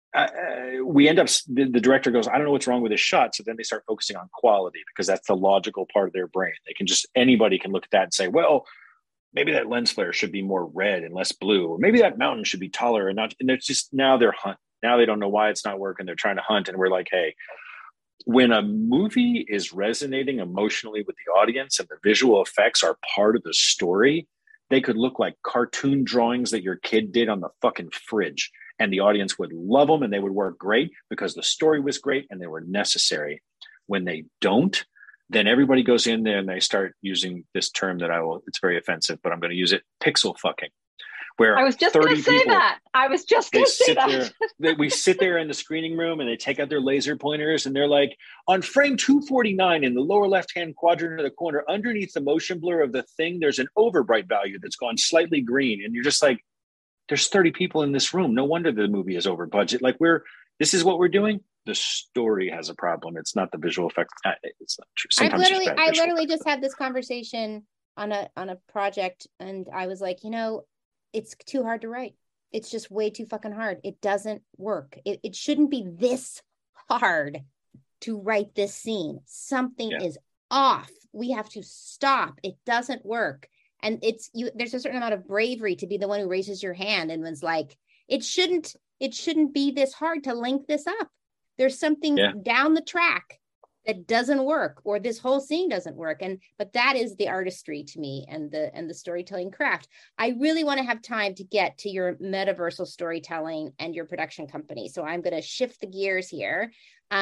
we end up, the director goes, I don't know what's wrong with this shot. So then they start focusing on quality because that's the logical part of their brain. They can just, anybody can look at that and say, well, maybe that lens flare should be more red and less blue, or maybe that mountain should be taller and not, and it's just, now they're hunting. Now they don't know why it's not working. They're trying to hunt. And we're like, hey, when a movie is resonating emotionally with the audience and the visual effects are part of the story, they could look like cartoon drawings that your kid did on the fucking fridge. And the audience would love them and they would work great because the story was great and they were necessary. When they don't, then everybody goes in there and they start using this term that it's very offensive, but I'm going to use it, pixel fucking. Where I was just going to say that. I was just going to say that. We sit there in the screening room and they take out their laser pointers and they're like, on frame 249 in the lower left-hand quadrant of the corner, underneath the motion blur of the thing, there's an overbright value that's gone slightly green. And you're just like, there's 30 people in this room. No wonder the movie is over budget. Like this is what we're doing. The story has a problem. It's not the visual effect. It's not true. Sometimes I literally just had this conversation on a project and I was like, it's too hard to write. It's just way too fucking hard. It doesn't work. It shouldn't be this hard to write this scene. Something is off. We have to stop. It doesn't work. And there's a certain amount of bravery to be the one who raises your hand and was like, it shouldn't be this hard to link this up. There's something down the track that doesn't work, or this whole scene doesn't work. But that is the artistry to me and the storytelling craft. I really want to have time to get to your metaversal storytelling and your production company. So I'm going to shift the gears here.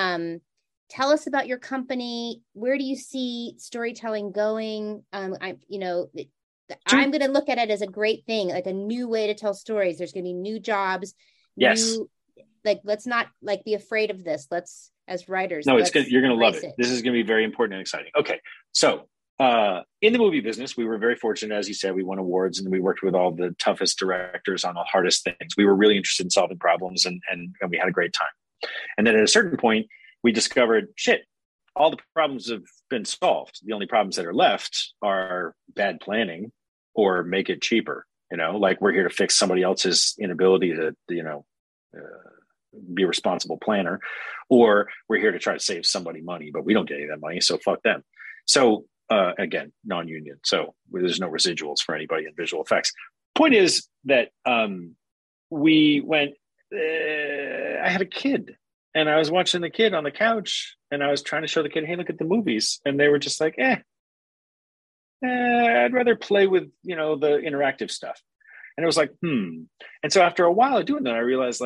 Tell us about your company. Where do you see storytelling going? I'm going to look at it as a great thing, like a new way to tell stories. There's going to be new jobs. Yes. Let's not be afraid of this. Let's, as writers. No, it's good. You're going to love it. This is going to be very important and exciting. Okay. So in the movie business, we were very fortunate. As you said, we won awards and we worked with all the toughest directors on the hardest things. We were really interested in solving problems and we had a great time. And then at a certain point, we discovered, all the problems have been solved. The only problems that are left are bad planning or make it cheaper. Like we're here to fix somebody else's inability to, be a responsible planner, or we're here to try to save somebody money, but we don't get any of that money. So fuck them. So again, non-union. So there's no residuals for anybody in visual effects. Point is that we went, I had a kid and I was watching the kid on the couch and I was trying to show the kid, hey, look at the movies. And they were just like, I'd rather play with, the interactive stuff. And it was like, And so after a while of doing that, I realized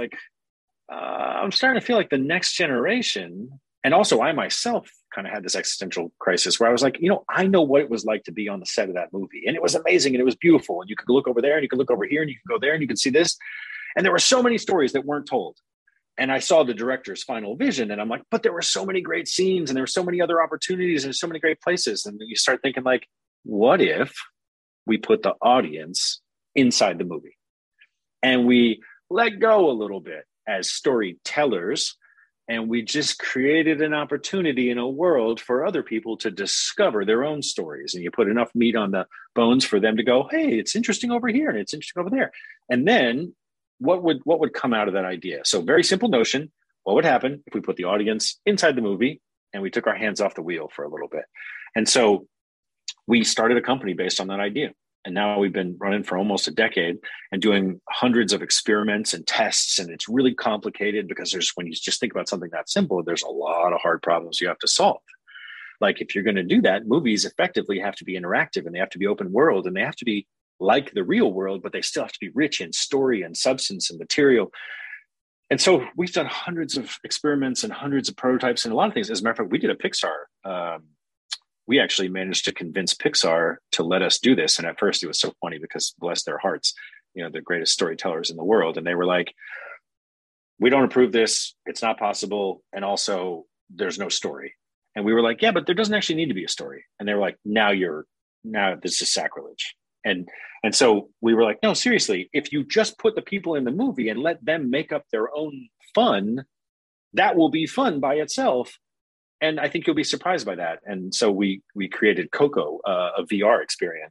I'm starting to feel like the next generation, and also I myself kind of had this existential crisis where I was like, I know what it was like to be on the set of that movie. And it was amazing and it was beautiful. And you could look over there and you could look over here and you could go there and you could see this. And there were so many stories that weren't told. And I saw the director's final vision and I'm like, but there were so many great scenes and there were so many other opportunities and so many great places. And you start thinking like, what if we put the audience inside the movie and we let go a little bit as storytellers, and we just created an opportunity in a world for other people to discover their own stories. And you put enough meat on the bones for them to go, hey, it's interesting over here and it's interesting over there. And then what would come out of that idea? So very simple notion. What would happen if we put the audience inside the movie and we took our hands off the wheel for a little bit? And so we started a company based on that idea. And now we've been running for almost a decade and doing hundreds of experiments and tests. And it's really complicated because when you just think about something that simple, there's a lot of hard problems you have to solve. Like if you're going to do that, movies effectively have to be interactive and they have to be open world and they have to be like the real world, but they still have to be rich in story and substance and material. And so we've done hundreds of experiments and hundreds of prototypes and a lot of things. As a matter of fact, we did a Pixar. We actually managed to convince Pixar to let us do this. And at first it was so funny because bless their hearts, the greatest storytellers in the world. And they were like, we don't approve this. It's not possible. And also there's no story. And we were like, yeah, but there doesn't actually need to be a story. And they were like, now this is sacrilege. And so we were like, no, seriously, if you just put the people in the movie and let them make up their own fun, that will be fun by itself. And I think you'll be surprised by that. And so we created Coco, a VR experience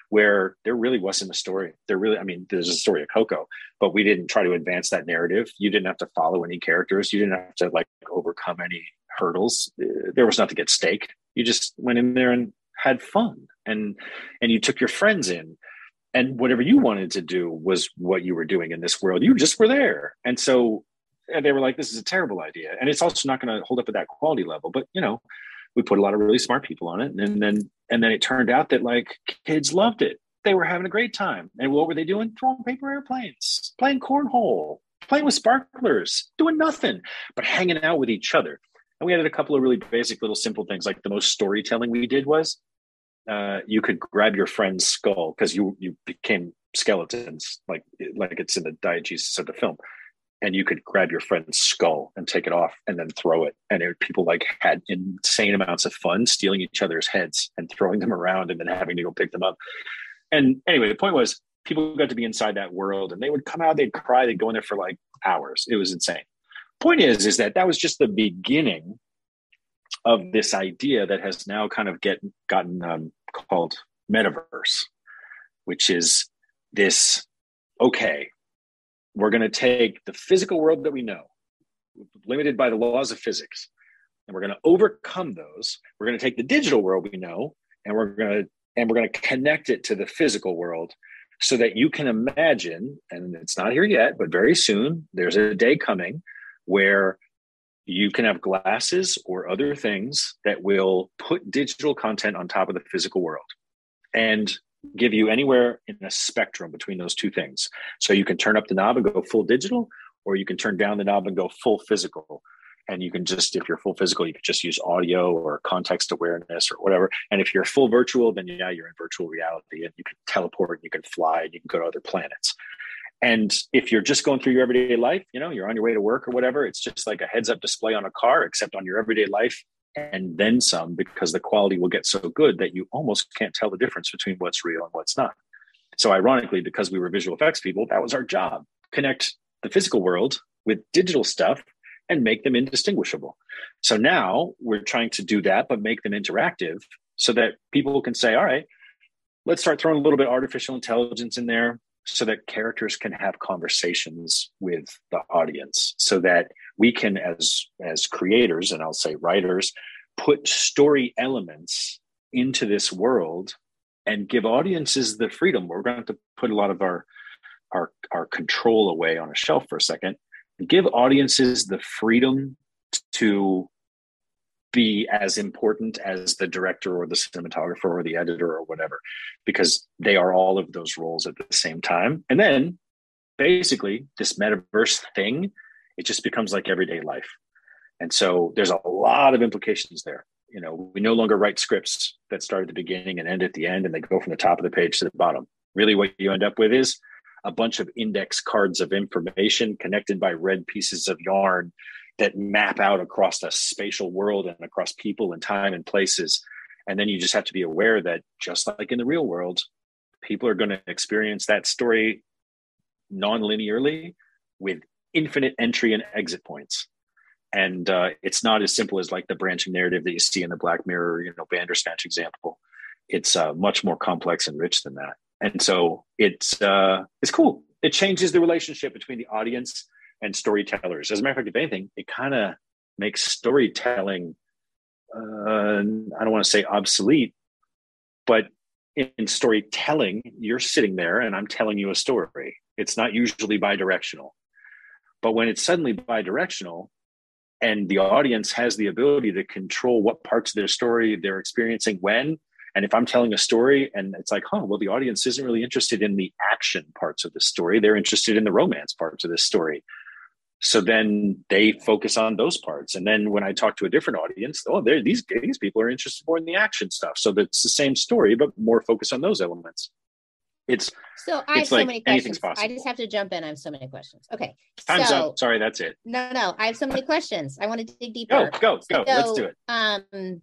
where there really wasn't a story. There's a story of Coco, but we didn't try to advance that narrative. You didn't have to follow any characters. You didn't have to like overcome any hurdles. There was nothing at stake. You just went in there and had fun, and you took your friends in, and whatever you wanted to do was what you were doing in this world. You just were there. And so they were like, this is a terrible idea. And it's also not going to hold up at that quality level. But, we put a lot of really smart people on it. And then it turned out that like kids loved it. They were having a great time. And what were they doing? Throwing paper airplanes, playing cornhole, playing with sparklers, doing nothing but hanging out with each other. And we added a couple of really basic little simple things. Like the most storytelling we did was you could grab your friend's skull because you became skeletons, like it's in the diegesis of the film. And you could grab your friend's skull and take it off and then throw it. And people like had insane amounts of fun stealing each other's heads and throwing them around and then having to go pick them up. And anyway, the point was people got to be inside that world and they would come out, they'd cry, they'd go in there for like hours. It was insane. Point is that was just the beginning of this idea that has now kind of gotten called metaverse, which is this, okay, we're going to take the physical world that we know, limited by the laws of physics, and we're going to overcome those. We're going to take the digital world we know, and we're going to connect it to the physical world so that you can imagine, and it's not here yet, but very soon, there's a day coming where you can have glasses or other things that will put digital content on top of the physical world and give you anywhere in a spectrum between those two things. So you can turn up the knob and go full digital, or you can turn down the knob and go full physical. And you can just, if you're full physical, you can just use audio or context awareness or whatever. And if you're full virtual, then yeah, you're in virtual reality and you can teleport and you can fly and you can go to other planets. And if you're just going through your everyday life, you're on your way to work or whatever, it's just like a heads up display on a car, except on your everyday life and then some, because the quality will get so good that you almost can't tell the difference between what's real and what's not. So ironically, because we were visual effects people, that was our job. Connect the physical world with digital stuff and make them indistinguishable. So now we're trying to do that, but make them interactive so that people can say, all right, let's start throwing a little bit of artificial intelligence in there so that characters can have conversations with the audience, so that we can, as creators, and I'll say writers, put story elements into this world and give audiences the freedom. We're going to have to put a lot of our control away on a shelf for a second and give audiences the freedom to be as important as the director or the cinematographer or the editor or whatever, because they are all of those roles at the same time. And then basically this metaverse thing, it just becomes like everyday life. And so there's a lot of implications there. We no longer write scripts that start at the beginning and end at the end, and they go from the top of the page to the bottom. Really what you end up with is a bunch of index cards of information connected by red pieces of yarn that map out across the spatial world and across people and time and places. And then you just have to be aware that just like in the real world, people are going to experience that story non-linearly with infinite entry and exit points. And it's not as simple as like the branching narrative that you see in the Black Mirror, Bandersnatch example. It's much more complex and rich than that. And so it's cool. It changes the relationship between the audience and storytellers. As a matter of fact, if anything, it kind of makes storytelling, I don't want to say obsolete, but in storytelling, you're sitting there and I'm telling you a story. It's not usually bi-directional. But when it's suddenly bi-directional and the audience has the ability to control what parts of their story they're experiencing when, and if I'm telling a story and it's like, well, the audience isn't really interested in the action parts of the story. They're interested in the romance parts of this story. So then they focus on those parts. And then when I talk to a different audience, these people are interested more in the action stuff. So that's the same story, but more focus on those elements. I have so many questions. I just have to jump in. I have so many questions. Okay. Time's up. Sorry, that's it. No. I have so many questions. I want to dig deeper. Go. Let's do it.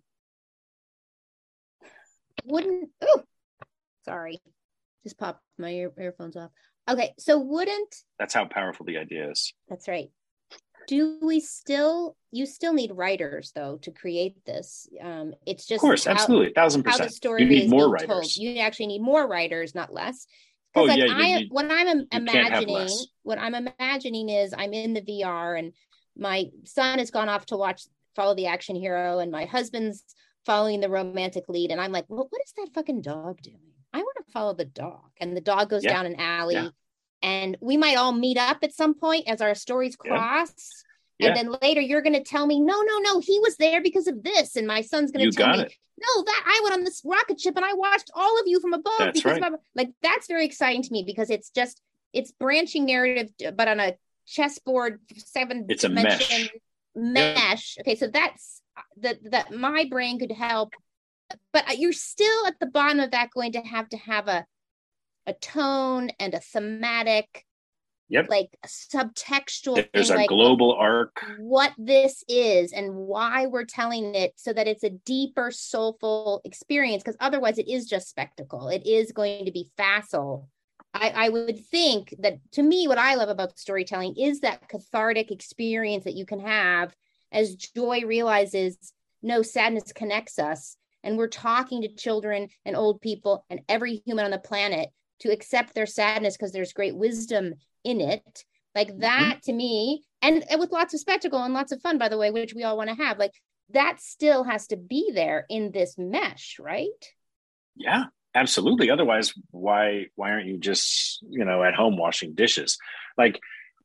Sorry. Just popped my earphones off. Okay. So that's how powerful the idea is. That's right. You still need writers though to create this. It's just, of course, absolutely, 1000%. How the story you need is more being writers. told. You actually need more writers, not less. Oh, Like yeah, what I'm imagining, what I'm imagining is I'm in the VR and my son has gone off to follow the action hero, and my husband's following the romantic lead, and I'm like, well, what is that fucking dog doing? I want to follow the dog. And the dog goes down an alley, and we might all meet up at some point as our stories cross. And then later you're going to tell me, no, he was there because of this. And my son's going to tell me, no, that I went on this rocket ship and I watched all of you from above. That's right. Like, that's very exciting to me, because it's branching narrative, but on a chessboard, it's a mesh. Okay. So that's that my brain could help, but you're still at the bottom of that going to have a tone and a thematic, like a subtextual there's thing, a like global arc, what this is and why we're telling it, so that it's a deeper, soulful experience, because otherwise it is just spectacle. It is going to be facile. I would think that, to me, what I love about storytelling is that cathartic experience that you can have as joy realizes no, sadness connects us, and we're talking to children and old people and every human on the planet to accept their sadness because there's great wisdom in it. Like that, to me, and with lots of spectacle and lots of fun, by the way, which we all want to have, like that still has to be there in this mesh, right? Yeah, absolutely. Otherwise, why aren't you just, at home washing dishes? Like,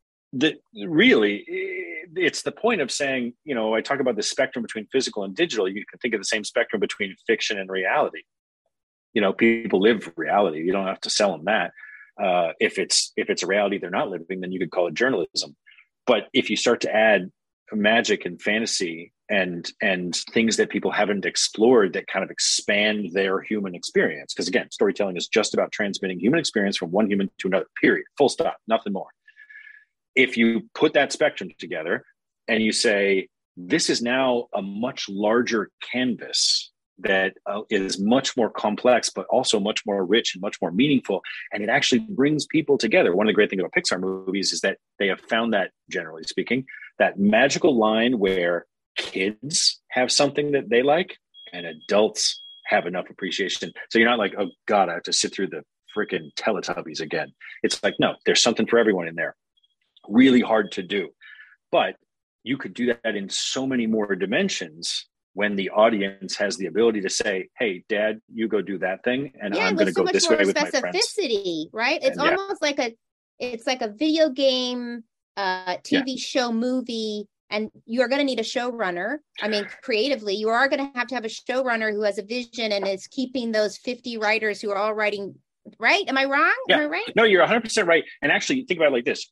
really, it's the point of saying, I talk about the spectrum between physical and digital. You can think of the same spectrum between fiction and reality. People live reality. You don't have to sell them that. If it's a reality they're not living, then you could call it journalism. But if you start to add magic and fantasy and things that people haven't explored that kind of expand their human experience, because again, storytelling is just about transmitting human experience from one human to another, period, full stop, nothing more. If you put that spectrum together and you say, this is now a much larger canvas that is much more complex, but also much more rich and much more meaningful. And it actually brings people together. One of the great things about Pixar movies is that they have found that, generally speaking, that magical line where kids have something that they like and adults have enough appreciation. So you're not like, oh God, I have to sit through the freaking Teletubbies again. It's like, no, there's something for everyone in there. Really hard to do. But you could do that in so many more dimensions when the audience has the ability to say, hey, Dad, you go do that thing, and I'm going to go this way with my friends. Specificity, right? It's almost like a video game, TV show, movie, and you're going to need a showrunner. I mean, creatively, you are going to have a showrunner who has a vision and is keeping those 50 writers who are all writing. Right? Am I wrong? Yeah. Am I right? No, you're 100% right. And actually, think about it like this: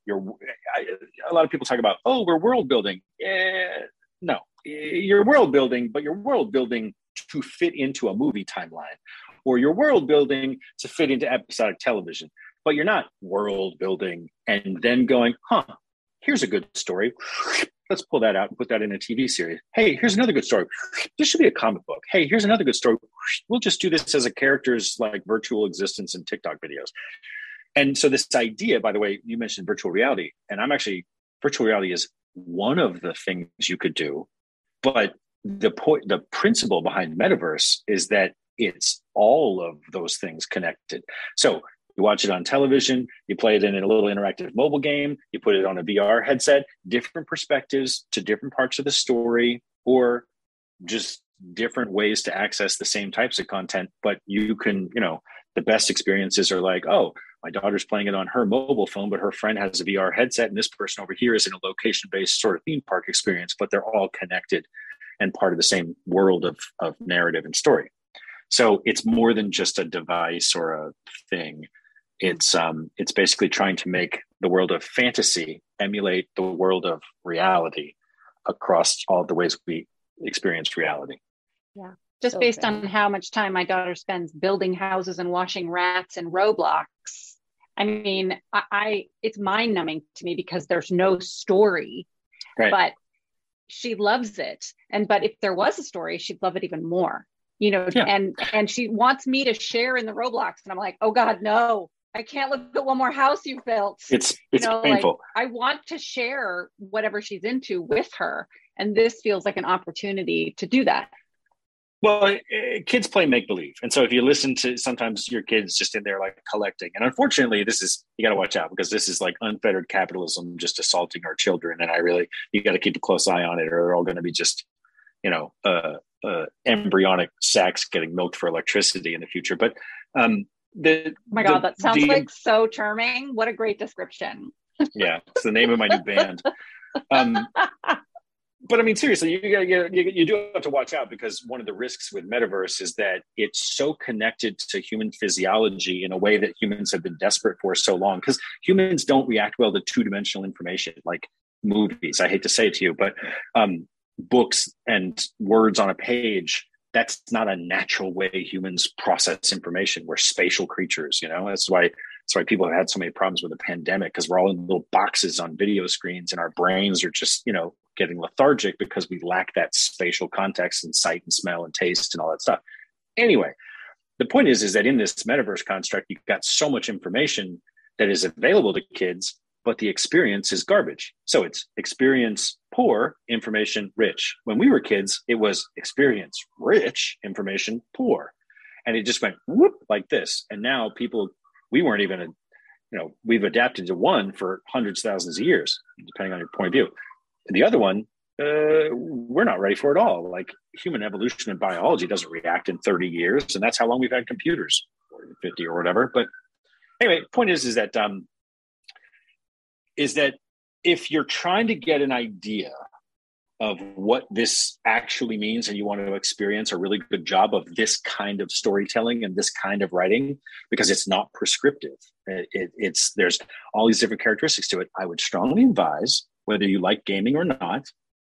a lot of people talk about, oh, we're world building. No, you're world building, but you're world building to fit into a movie timeline, or you're world building to fit into episodic television. But you're not world building and then going, here's a good story. Let's pull that out and put that in a TV series. Hey, here's another good story. This should be a comic book. Hey, here's another good story. We'll just do this as a character's like virtual existence in TikTok videos. And so this idea, by the way, you mentioned virtual reality, and virtual reality is one of the things you could do. But the principle behind metaverse is that it's all of those things connected. So you watch it on television, you play it in a little interactive mobile game, you put it on a VR headset, different perspectives to different parts of the story, or just different ways to access the same types of content. But you can, the best experiences are like, oh, my daughter's playing it on her mobile phone, but her friend has a VR headset, and this person over here is in a location-based sort of theme park experience, but they're all connected and part of the same world of narrative and story. So it's more than just a device or a thing. It's basically trying to make the world of fantasy emulate the world of reality across all the ways we experience reality. Yeah. Just based on how much time my daughter spends building houses and watching rats and Roblox. I mean, it's mind numbing to me because there's no story, right. But she loves it. But if there was a story, she'd love it even more, and she wants me to share in the Roblox. And I'm like, oh God, no, I can't look at one more house you've built. It's painful. Like, I want to share whatever she's into with her. And this feels like an opportunity to do that. Well, kids play make-believe. And so if you listen to sometimes your kids just in there like collecting. And unfortunately, you got to watch out, because this is like unfettered capitalism just assaulting our children. And you got to keep a close eye on it, or they're all going to be just, embryonic sacks getting milked for electricity in the future. But oh my God, that sounds like so charming. What a great description. Yeah, it's the name of my new band. But I mean, seriously, you do have to watch out, because one of the risks with metaverse is that it's so connected to human physiology in a way that humans have been desperate for so long, because humans don't react well to two-dimensional information like movies. I hate to say it to you, but books and words on a page, that's not a natural way humans process information. We're spatial creatures, That's why people have had so many problems with the pandemic, because we're all in little boxes on video screens, and our brains are just, getting lethargic because we lack that spatial context and sight and smell and taste and all that stuff. Anyway, the point is that in this metaverse construct, you've got so much information that is available to kids, but the experience is garbage. So it's experience poor, information rich. When we were kids, it was experience rich, information poor. And it just went whoop like this. And now we weren't even we've adapted to one for hundreds of thousands of years, depending on your point of view. The other one, we're not ready for it all. Like, human evolution and biology doesn't react in 30 years. And that's how long we've had computers, or 50 or whatever. But anyway, the point is that if you're trying to get an idea of what this actually means, and you want to experience a really good job of this kind of storytelling and this kind of writing, because it's not prescriptive, there's all these different characteristics to it, I would strongly advise, whether you like gaming or not,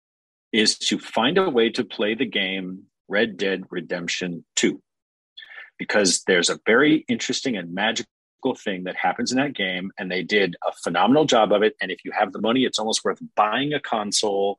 is to find a way to play the game Red Dead Redemption 2. Because there's a very interesting and magical thing that happens in that game, and they did a phenomenal job of it. And if you have the money, it's almost worth buying a console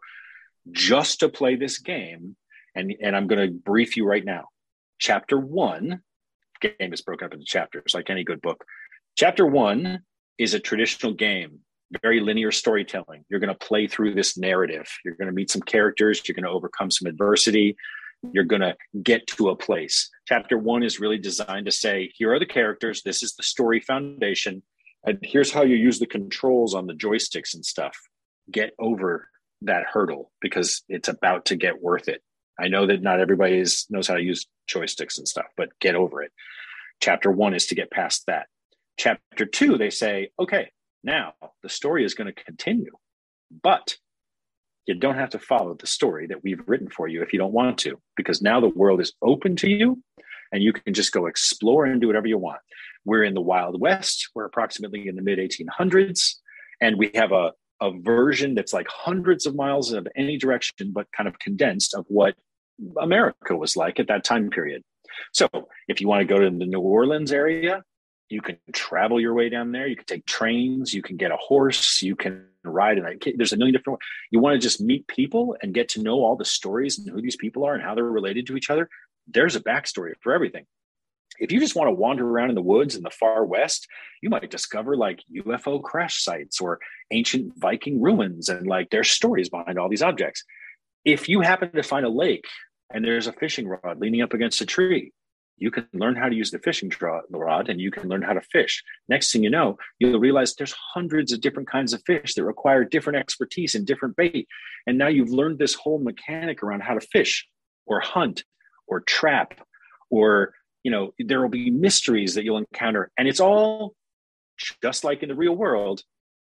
just to play this game. And I'm going to brief you right now. Chapter 1, the game is broken up into chapters like any good book. Chapter 1 is a traditional game. Very linear storytelling. You're going to play through this narrative. You're going to meet some characters. You're going to overcome some adversity. You're going to get to a place. Chapter 1 is really designed to say, here are the characters. This is the story foundation. And here's how you use the controls on the joysticks and stuff. Get over that hurdle, because it's about to get worth it. I know that not everybody knows how to use joysticks and stuff, but get over it. Chapter 1 is to get past that. Chapter 2, they say, okay, now the story is going to continue, but you don't have to follow the story that we've written for you if you don't want to, because now the world is open to you and you can just go explore and do whatever you want. We're in the Wild West. We're approximately in the mid 1800s, and we have a version that's like hundreds of miles of any direction, but kind of condensed, of what America was like at that time period. So if you want to go to the New Orleans area, you can travel your way down there. You can take trains. You can get a horse. You can ride. And there's a million different ways. You want to just meet people and get to know all the stories and who these people are and how they're related to each other. There's a backstory for everything. If you just want to wander around in the woods in the far west, you might discover like UFO crash sites or ancient Viking ruins, and like there's stories behind all these objects. If you happen to find a lake and there's a fishing rod leaning up against a tree, you can learn how to use the fishing rod, and you can learn how to fish. Next thing you know, you'll realize there's hundreds of different kinds of fish that require different expertise and different bait. And now you've learned this whole mechanic around how to fish or hunt or trap, or, there will be mysteries that you'll encounter. And it's all just like in the real world,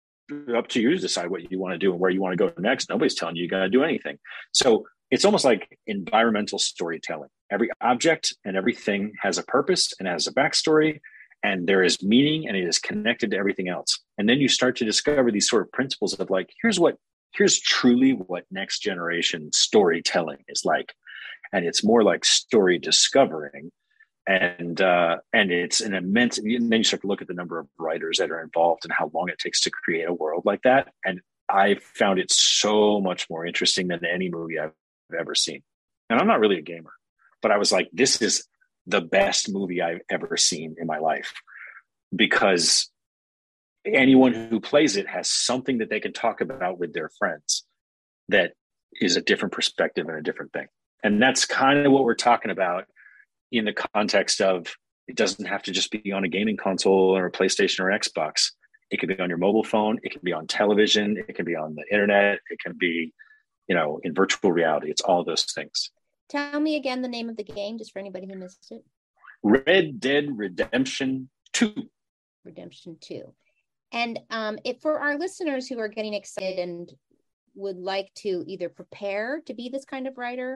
up to you to decide what you want to do and where you want to go next. Nobody's telling you got to do anything. So it's almost like environmental storytelling. Every object and everything has a purpose and has a backstory, and there is meaning, and it is connected to everything else. And then you start to discover these sort of principles of like, here's truly what next generation storytelling is like. And it's more like story discovering. And it's an immense, and then you start to look at the number of writers that are involved and how long it takes to create a world like that. And I found it so much more interesting than any movie I've ever seen. And I'm not really a gamer, but I was like, this is the best movie I've ever seen in my life. because anyone who plays it has something that they can talk about with their friends that is a different perspective and a different thing. And that's kind of what we're talking about in the context of, it doesn't have to just be on a gaming console or a PlayStation or Xbox. It can be on your mobile phone. It can be on television. It can be on the internet. It can be, in virtual reality. It's all those things. Tell me again the name of the game, just for anybody who missed it. Red Dead Redemption 2. Redemption 2. And if for our listeners who are getting excited and would like to either prepare to be this kind of writer,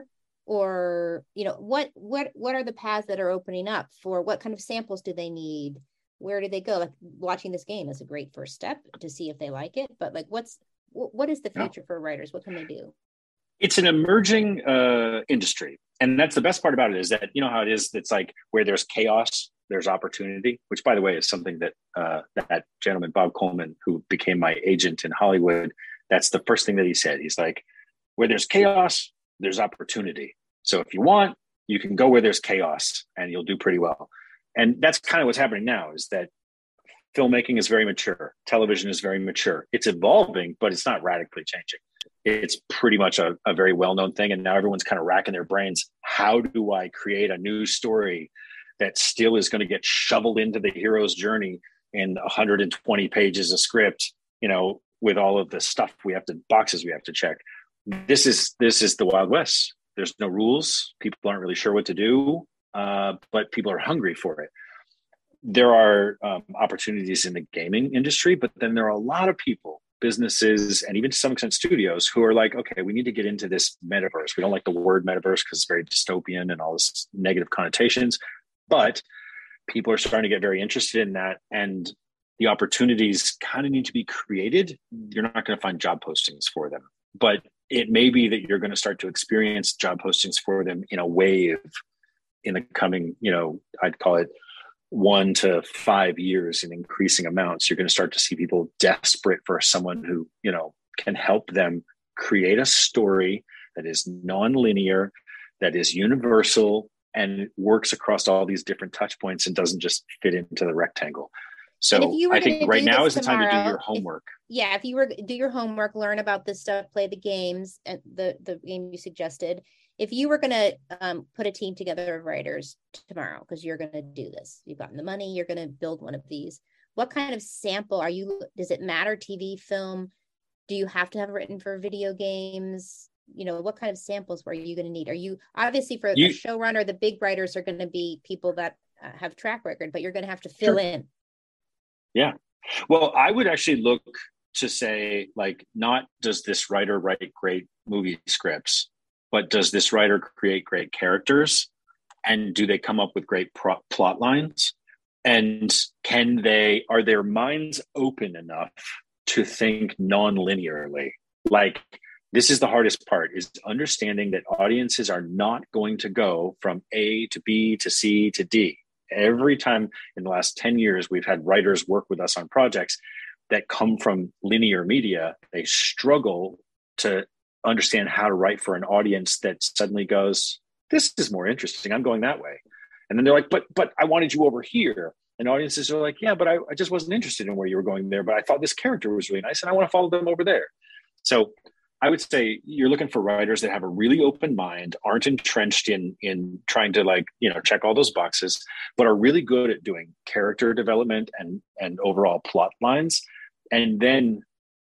or what are the paths that are opening up for, what kind of samples do they need? Where do they go? Like, watching this game is a great first step to see if they like it, but like, what is the future for writers? What can they do? It's an emerging industry, and that's the best part about it, is that how it is. It's like, where there's chaos, there's opportunity, which, by the way, is something that that gentleman, Bob Coleman, who became my agent in Hollywood, that's the first thing that he said. He's like, where there's chaos, there's opportunity. So if you want, you can go where there's chaos and you'll do pretty well. And that's kind of what's happening now, is that filmmaking is very mature. Television is very mature. It's evolving, but it's not radically changing. It's pretty much a very well-known thing. And now everyone's kind of racking their brains. How do I create a new story that still is going to get shoveled into the hero's journey in 120 pages of script, with all of the stuff boxes we have to check? This is the Wild West. There's no rules. People aren't really sure what to do, but people are hungry for it. There are opportunities in the gaming industry, but then there are a lot of people, businesses, and even to some extent studios, who are like, okay, we need to get into this metaverse. We don't like the word metaverse because it's very dystopian and all this negative connotations, but people are starting to get very interested in that. And the opportunities kind of need to be created. You're not going to find job postings for them, but it may be that you're going to start to experience job postings for them in a wave in the coming, I'd call it 1 to 5 years in increasing amounts. You're going to start to see people desperate for someone who, can help them create a story that is non-linear, that is universal, and works across all these different touch points and doesn't just fit into the rectangle. So I think right now is the time to do your homework. If you were do your homework, learn about this stuff, play the games, and the game you suggested. If you were going to put a team together of writers tomorrow, because you're going to do this, you've gotten the money, you're going to build one of these, what kind of sample does it matter? TV, film? Do you have to have it written for video games? What kind of samples are you going to need? Are you, obviously for the showrunner, the big writers are going to be people that have track record, but you're going to have to fill in. Yeah. Well, I would actually look to say, like, not does this writer write great movie scripts, but does this writer create great characters? And do they come up with great plot lines? And are their minds open enough to think non-linearly? Like, this is the hardest part, is understanding that audiences are not going to go from A to B to C to D. Every time in the last 10 years, we've had writers work with us on projects that come from linear media. They struggle to understand how to write for an audience that suddenly goes, this is more interesting, I'm going that way. And then they're like, but I wanted you over here. And audiences are like, yeah, but I just wasn't interested in where you were going there, but I thought this character was really nice and I want to follow them over there. So I would say you're looking for writers that have a really open mind, aren't entrenched in trying to check all those boxes, but are really good at doing character development and overall plot lines, and then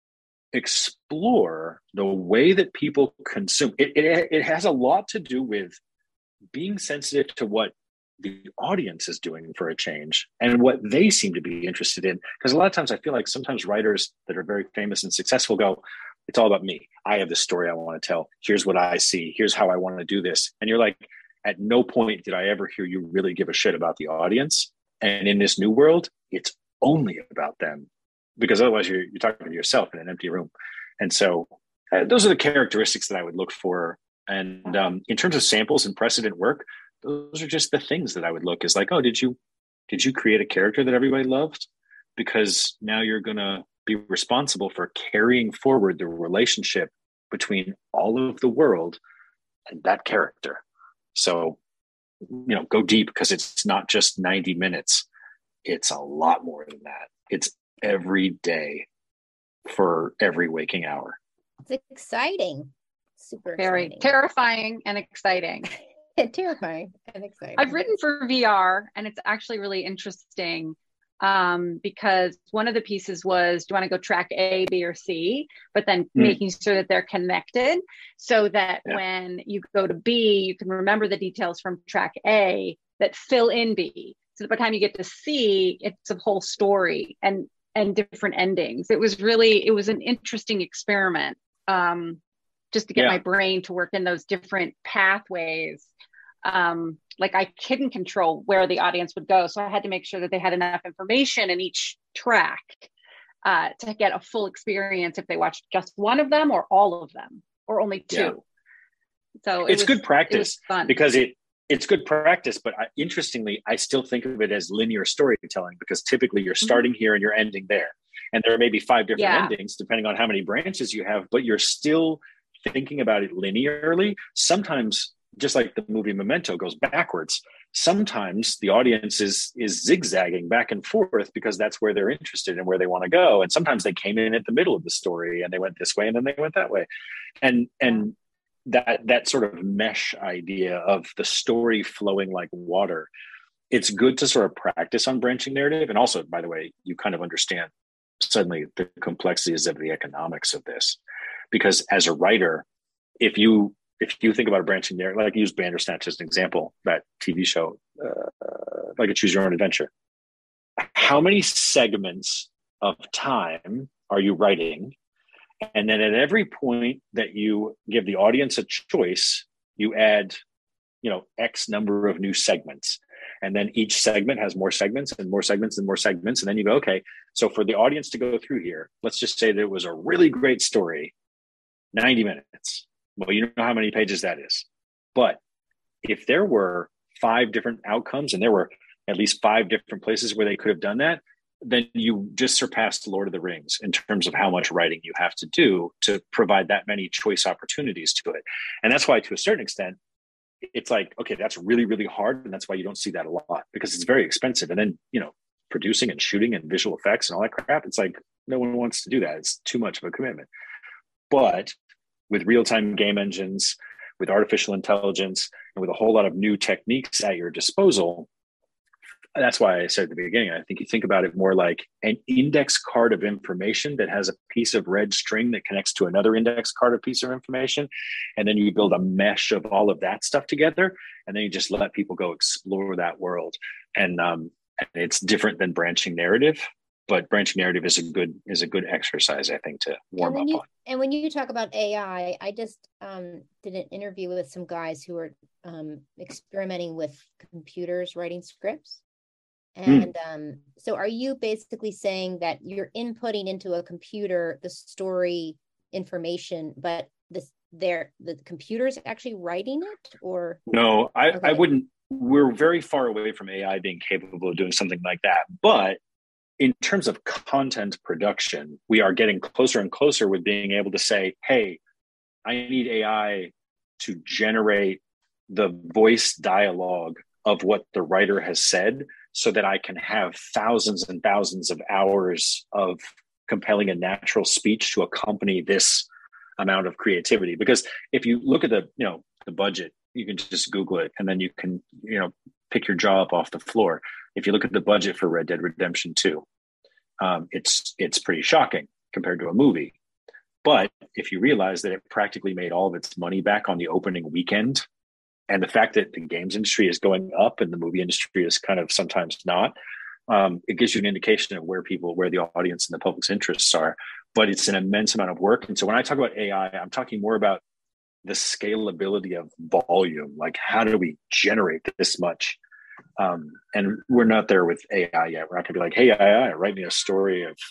explore the way that people consume. It has a lot to do with being sensitive to what the audience is doing for a change and what they seem to be interested in. Because a lot of times I feel like sometimes writers that are very famous and successful go, it's all about me. I have the story I want to tell. Here's what I see. Here's how I want to do this. And you're like, at no point did I ever hear you really give a shit about the audience. And in this new world, it's only about them, because otherwise you're talking to yourself in an empty room. And so those are the characteristics that I would look for. And in terms of samples and precedent work, those are just the things that I would look, is like, oh, did you create a character that everybody loved? Because now you're going to be responsible for carrying forward the relationship between all of the world and that character. So, go deep, because it's not just 90 minutes. it's a lot more than that. It's every day for every waking hour. It's exciting. Super Very exciting. terrifying and exciting. Terrifying and exciting. I've written for VR, and it's actually really interesting because one of the pieces was, do you want to go track A, B, or C? But then making sure that they're connected so that when you go to B, you can remember the details from track A that fill in B. So by the time you get to C, it's a whole story and different endings. It was an interesting experiment just to get my brain to work in those different pathways. Like I couldn't control where the audience would go. So I had to make sure that they had enough information in each track to get a full experience if they watched just one of them or all of them or only two. Yeah. So it's good practice because it's good practice. But interestingly, I still think of it as linear storytelling because typically you're starting here and you're ending there. And there may be 5 different endings depending on how many branches you have, but you're still thinking about it linearly. Sometimes, just like the movie Memento goes backwards, sometimes the audience is zigzagging back and forth because that's where they're interested and where they want to go. And sometimes they came in at the middle of the story and they went this way and then they went that way. And that sort of mesh idea of the story flowing like water, it's good to sort of practice on branching narrative. And also, by the way, you kind of understand suddenly the complexities of the economics of this. Because as a writer, if you think about a branching narrative, like use Bandersnatch as an example, that TV show, like a Choose Your Own Adventure, how many segments of time are you writing? And then at every point that you give the audience a choice, you add, X number of new segments. And then each segment has more segments and more segments and more segments. And then you go, okay, so for the audience to go through here, let's just say that it was a really great story, 90 minutes. Well, you know how many pages that is. But if there were 5 different outcomes and there were at least 5 different places where they could have done that, then you just surpassed Lord of the Rings in terms of how much writing you have to do to provide that many choice opportunities to it. And that's why, to a certain extent, it's like, okay, that's really, really hard. And that's why you don't see that a lot because it's very expensive. And then, producing and shooting and visual effects and all that crap, it's like, no one wants to do that. It's too much of a commitment. But with real-time game engines, with artificial intelligence, and with a whole lot of new techniques at your disposal, that's why I said at the beginning, I think you think about it more like an index card of information that has a piece of red string that connects to another index card of piece of information. And then you build a mesh of all of that stuff together. And then you just let people go explore that world. And it's different than branching narrative. But branching narrative is a good exercise, I think, to warm up on. And when you talk about AI, I just did an interview with some guys who are experimenting with computers writing scripts. And so are you basically saying that you're inputting into a computer the story information, but the computer's actually writing it? Or no, I wouldn't. We're very far away from AI being capable of doing something like that. But in terms of content production, we are getting closer and closer with being able to say, hey, I need AI to generate the voice dialogue of what the writer has said so that I can have thousands and thousands of hours of compelling and natural speech to accompany this amount of creativity. Because if you look at the budget, you can just Google it and then you can, pick your jaw up off the floor. If you look at the budget for Red Dead Redemption 2, it's pretty shocking compared to a movie. But if you realize that it practically made all of its money back on the opening weekend, and the fact that the games industry is going up and the movie industry is kind of sometimes not, it gives you an indication of where the audience and the public's interests are. But it's an immense amount of work. And so when I talk about AI, I'm talking more about the scalability of volume. Like, how do we generate this much? And we're not there with AI yet. We're not going to be like, hey, AI, write me a story of,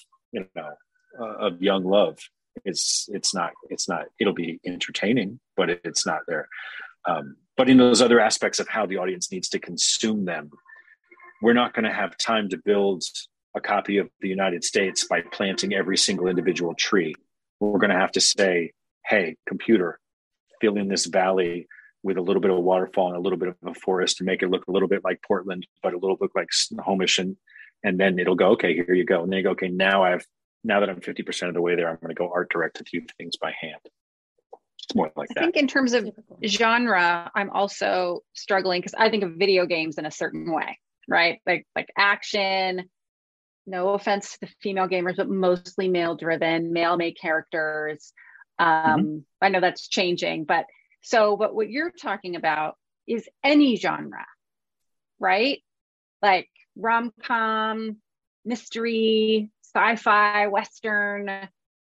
of young love. It's not, it'll be entertaining, but it's not there. But in those other aspects of how the audience needs to consume them, we're not going to have time to build a copy of the United States by planting every single individual tree. We're going to have to say, hey, computer, fill in this valley with a little bit of a waterfall and a little bit of a forest to make it look a little bit like Portland, but a little bit like Snohomish, and And then it'll go, okay, here you go. And then you go, okay, now that I'm 50% of the way there, I'm going to go art direct a few things by hand. It's more like that. I think in terms of genre, I'm also struggling because I think of video games in a certain way, right? Like action, no offense to the female gamers, but mostly male driven, male made characters. I know that's changing, but what you're talking about is any genre, right? Like rom-com, mystery, sci-fi, Western,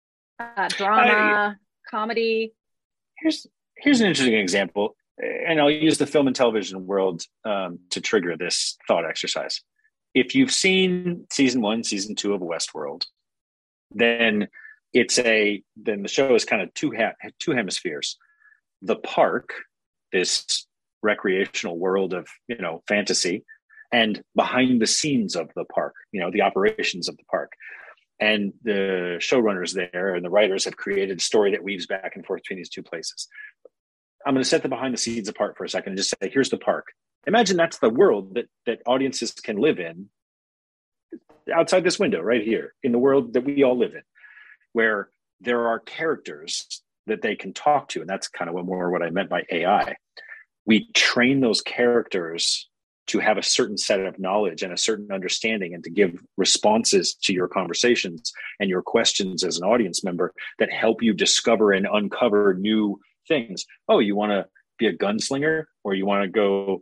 drama, comedy. Here's an interesting example, and I'll use the film and television world to trigger this thought exercise. If you've seen season 1, season 2 of Westworld, then the show is kind of two hemispheres. The park, this recreational world of fantasy, and behind the scenes of the park, the operations of the park. And the showrunners there and the writers have created a story that weaves back and forth between these two places. I'm going to set the behind the scenes apart for a second and just say, here's the park. Imagine that's the world that audiences can live in outside this window right here, in the world that we all live in, where there are characters that they can talk to. And that's kind of what I meant by AI. We train those characters to have a certain set of knowledge and a certain understanding, and to give responses to your conversations and your questions as an audience member that help you discover and uncover new things. Oh, you want to be a gunslinger, or you want to go,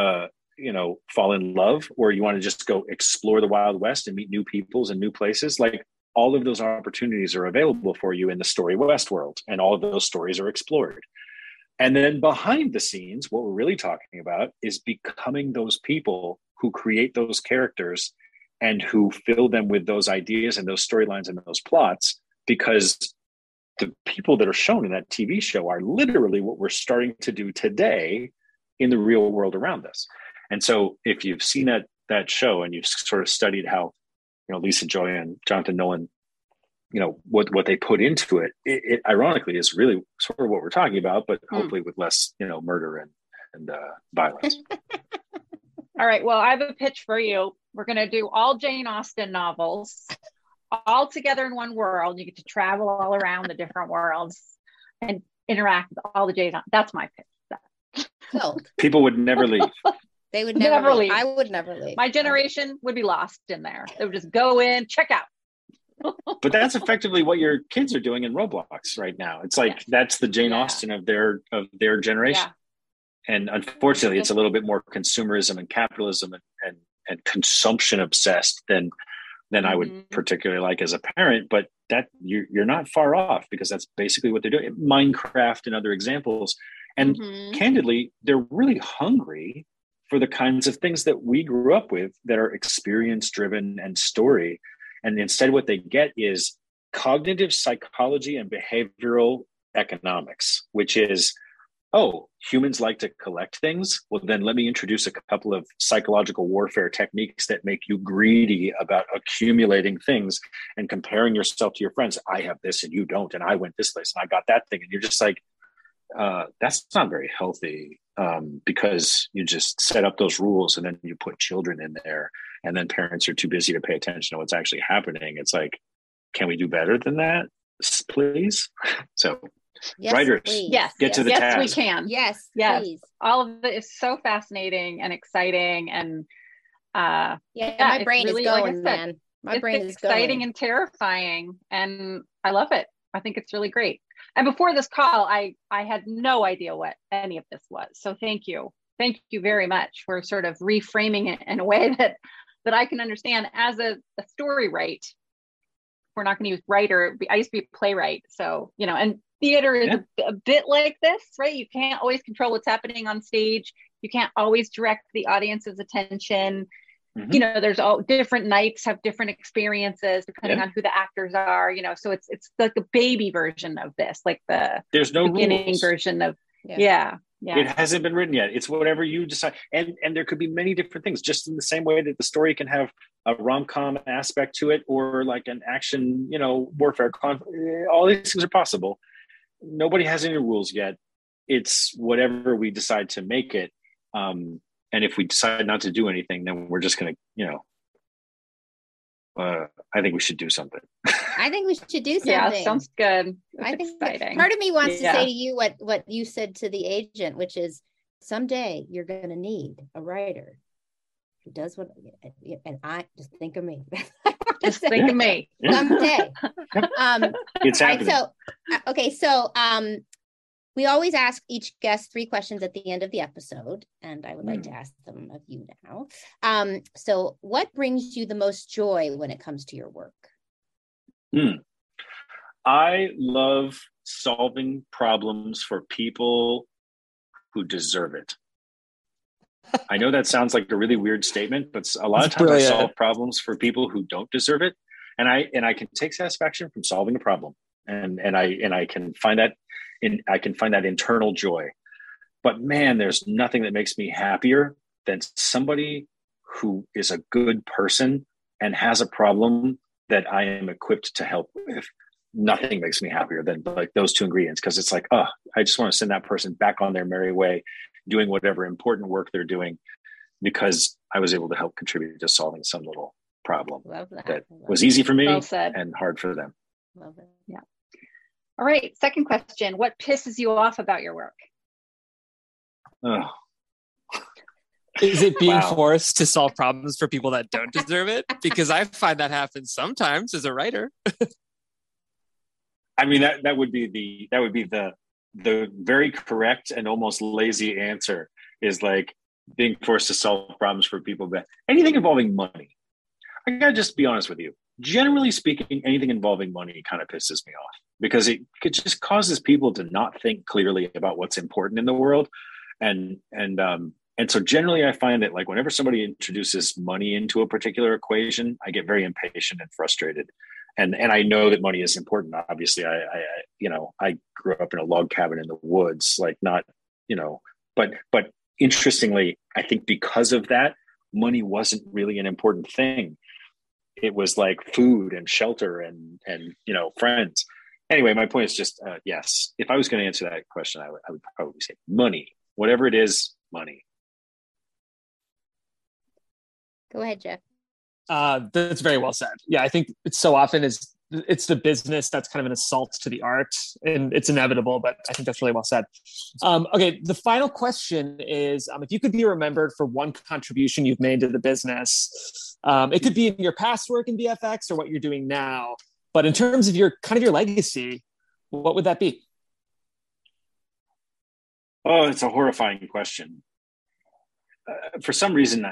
fall in love, or you want to just go explore the Wild West and meet new peoples and new places. Like, all of those opportunities are available for you in the story Westworld, and all of those stories are explored. And then behind the scenes, what we're really talking about is becoming those people who create those characters and who fill them with those ideas and those storylines and those plots, because the people that are shown in that TV show are literally what we're starting to do today in the real world around us. And so if you've seen that show and you've sort of studied how, Lisa Joy and Jonathan Nolan, what they put into it ironically is really sort of what we're talking about, but hopefully with less, murder and violence. All right. Well, I have a pitch for you. We're going to do all Jane Austen novels all together in one world. You get to travel all around the different worlds and interact with all the Jane. That's my pitch. So people would never leave. They would never leave. I would never leave. My generation would be lost in there. They would just go in, check out. But that's effectively what your kids are doing in Roblox right now. It's like, that's the Jane Austen of their generation. Yeah. And unfortunately, it's a little bit more consumerism and capitalism and consumption obsessed than I would particularly like as a parent. But that you're not far off, because that's basically what they're doing. Minecraft and other examples. And candidly, they're really hungry for the kinds of things that we grew up with that are experience driven and story. And instead what they get is cognitive psychology and behavioral economics, which is, oh, humans like to collect things. Well, then let me introduce a couple of psychological warfare techniques that make you greedy about accumulating things and comparing yourself to your friends. I have this and you don't, and I went this place and I got that thing. And you're just like, that's not very healthy, because you just set up those rules and then you put children in there, and then parents are too busy to pay attention to what's actually happening. It's like, can we do better than that, please? So writers, get to the task. Yes, we can. Yes. Please. All of it is so fascinating and exciting, and my brain really, is going, like I said, man. My brain is exciting and terrifying, and I love it. I think it's really great. And before this call, I had no idea what any of this was. So thank you very much for sort of reframing it in a way that I can understand as a story write. We're not going to use writer. I used to be a playwright. So, and theater is a bit like this, right? You can't always control what's happening on stage. You can't always direct the audience's attention. There's all different nights have different experiences depending on who the actors are, so it's like a baby version of this, like there's no beginning rules. Version of, It hasn't been written yet. It's whatever you decide. And there could be many different things, just in the same way that the story can have a rom-com aspect to it, or like an action, warfare. All these things are possible. Nobody has any rules yet. It's whatever we decide to make it. And if we decide not to do anything, then we're just going to, I think we should do something. I think we should do something. Yeah, sounds good. That's I think exciting. Part of me wants to say to you what you said to the agent, which is someday you're going to need a writer who does what, and I just think of me. Just think of me. Someday. It's happening. So we always ask each guest 3 questions at the end of the episode, and I would like to ask them of you now. So what brings you the most joy when it comes to your work? I love solving problems for people who deserve it. I know that sounds like a really weird statement, but a lot of times I solve problems for people who don't deserve it. And I can take satisfaction from solving a problem. And I can find that internal joy. But man, there's nothing that makes me happier than somebody who is a good person and has a problem that I am equipped to help with. Nothing makes me happier than like those 2 ingredients, because it's like, I just want to send that person back on their merry way, doing whatever important work they're doing, because I was able to help contribute to solving some little problem that was easy for me and hard for them. Love it. Yeah. All right. Second question. What pisses you off about your work? Oh. Is it being forced to solve problems for people that don't deserve it? Because I find that happens sometimes as a writer. I mean, that would be the very correct and almost lazy answer, is like being forced to solve problems for people that anything involving money. I gotta just be honest with you. Generally speaking, anything involving money kind of pisses me off, because it just causes people to not think clearly about what's important in the world. And so generally I find that like whenever somebody introduces money into a particular equation, I get very impatient and frustrated. And I know that money is important. Obviously, I grew up in a log cabin in the woods, like not, but interestingly, I think because of that, money wasn't really an important thing. It was like food and shelter and friends. Anyway, my point is just, yes, if I was going to answer that question, I would probably say money, whatever it is, money. Go ahead, Jeff. That's very well said. Yeah, I think it's so often it's the business that's kind of an assault to the art, and it's inevitable, but I think that's really well said. Okay, the final question is, if you could be remembered for one contribution you've made to the business, it could be in your past work in VFX or what you're doing now, but in terms of your legacy, what would that be? Oh, it's a horrifying question. For some reason,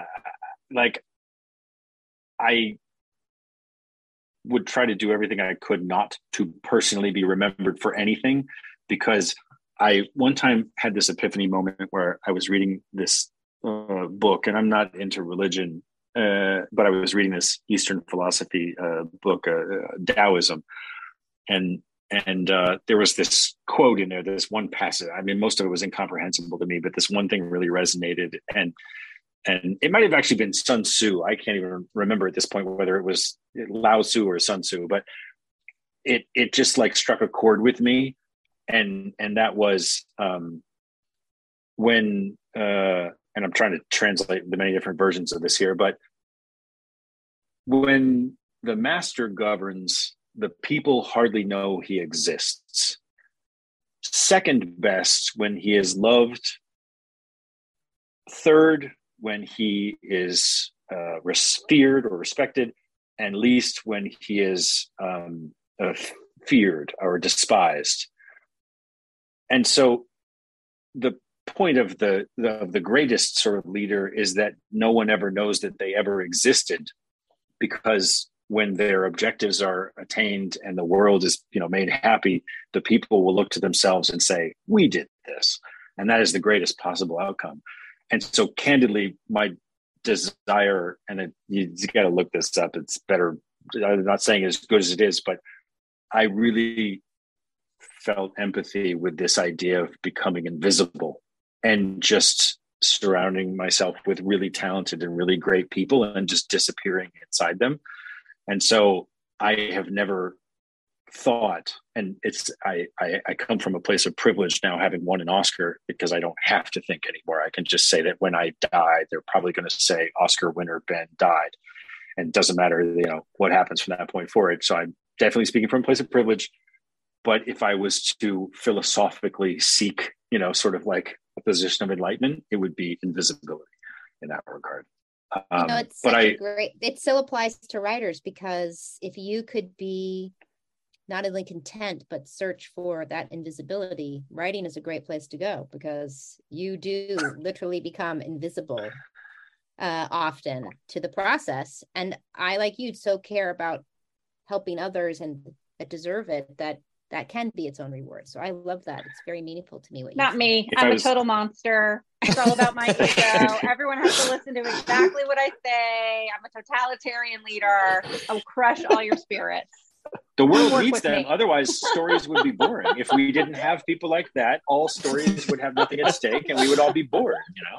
I would try to do everything I could not to personally be remembered for anything, because I one time had this epiphany moment where I was reading this book, and I'm not into religion, but I was reading this Eastern philosophy book, Taoism, and there was this quote in there, this one passage. I mean, most of it was incomprehensible to me, but this one thing really resonated, and it might have actually been Sun Tzu. I can't even remember at this point whether it was Lao Tzu or Sun Tzu, but it just like struck a chord with me. And that was when, and I'm trying to translate the many different versions of this here, but when the master governs, the people hardly know he exists. Second best, when he is loved. Third, when he is feared or respected, and least when he is feared or despised. And so the point of the greatest sort of leader is that no one ever knows that they ever existed, because when their objectives are attained and the world is made happy, the people will look to themselves and say, we did this. And that is the greatest possible outcome. And so candidly, my desire, and you got to look this up, it's better, I'm not saying as good as it is, but I really felt empathy with this idea of becoming invisible and just surrounding myself with really talented and really great people and just disappearing inside them. And so I have never thought, and I come from a place of privilege now, having won an Oscar, because I don't have to think anymore. I can just say that when I die, they're probably going to say Oscar winner Ben died. and it doesn't matter, what happens from that point forward. So I'm definitely speaking from a place of privilege. But if I was to philosophically seek, sort of like a position of enlightenment, it would be invisibility in that regard. It so applies to writers, because if you could be not only content, but search for that invisibility, writing is a great place to go, because you do literally become invisible often to the process. And I, like you, so care about helping others and that deserve it, that can be its own reward. So I love that. It's very meaningful to me. Not me. I'm a total monster. It's all about my ego. Everyone has to listen to exactly what I say. I'm a totalitarian leader. I'll crush all your spirits. The world needs them. Otherwise, stories would be boring. If we didn't have people like that, all stories would have nothing at stake, and we would all be bored.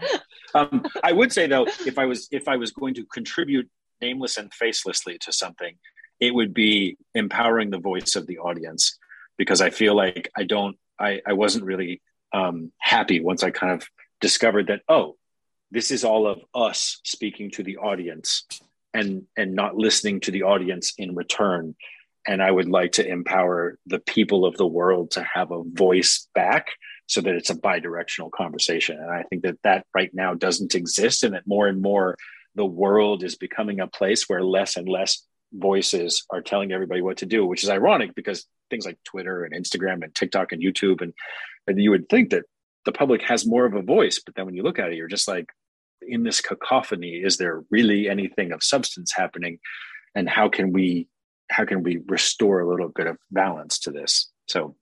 I would say, though, if I was going to contribute nameless and facelessly to something, it would be empowering the voice of the audience, because I feel like I wasn't really happy once I kind of discovered that, this is all of us speaking to the audience and not listening to the audience in return. And I would like to empower the people of the world to have a voice back, so that it's a bi-directional conversation. And I think that right now doesn't exist, and that more and more the world is becoming a place where less and less voices are telling everybody what to do, which is ironic, because things like Twitter and Instagram and TikTok and YouTube, and you would think that the public has more of a voice, but then when you look at it, you're just like, in this cacophony, is there really anything of substance happening? And how can we restore a little bit of balance to this? So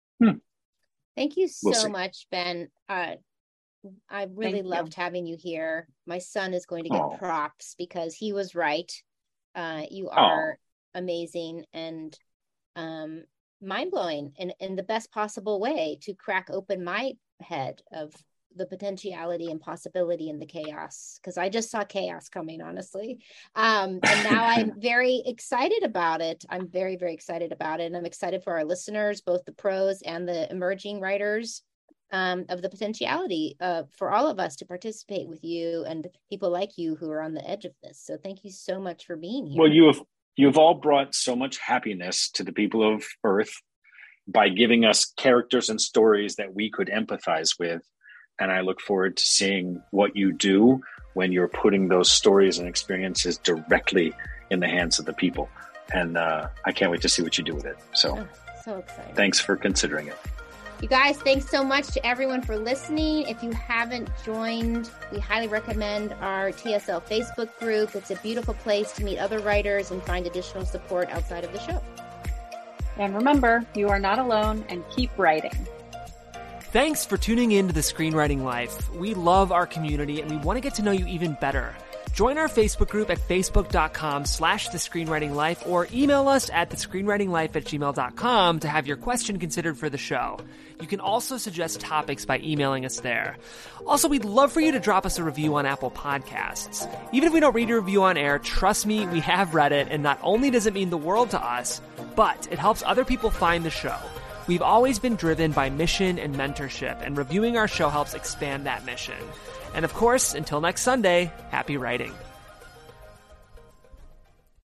thank you so much, Ben. I really loved having you here. My son is going to get props, because he was right. You are amazing and mind-blowing in the best possible way, to crack open my head of the potentiality and possibility in the chaos, because I just saw chaos coming, honestly. And now I'm very excited about it. I'm very, very excited about it. And I'm excited for our listeners, both the pros and the emerging writers, of the potentiality for all of us to participate with you and people like you who are on the edge of this. So thank you so much for being here. Well, you've all brought so much happiness to the people of Earth by giving us characters and stories that we could empathize with. And I look forward to seeing what you do when you're putting those stories and experiences directly in the hands of the people. And I can't wait to see what you do with it. So excited. Thanks for considering it. You guys, thanks so much to everyone for listening. If you haven't joined, we highly recommend our TSL Facebook group. It's a beautiful place to meet other writers and find additional support outside of the show. And remember, you are not alone, and keep writing. Thanks for tuning in to The Screenwriting Life. We love our community, and we want to get to know you even better. Join our Facebook group at facebook.com/thescreenwritinglife, or email us at thescreenwritinglife@gmail.com to have your question considered for the show. You can also suggest topics by emailing us there. Also, we'd love for you to drop us a review on Apple Podcasts. Even if we don't read your review on air, trust me, we have read it, and not only does it mean the world to us, but it helps other people find the show. We've always been driven by mission and mentorship, and reviewing our show helps expand that mission. And of course, until next Sunday, happy writing.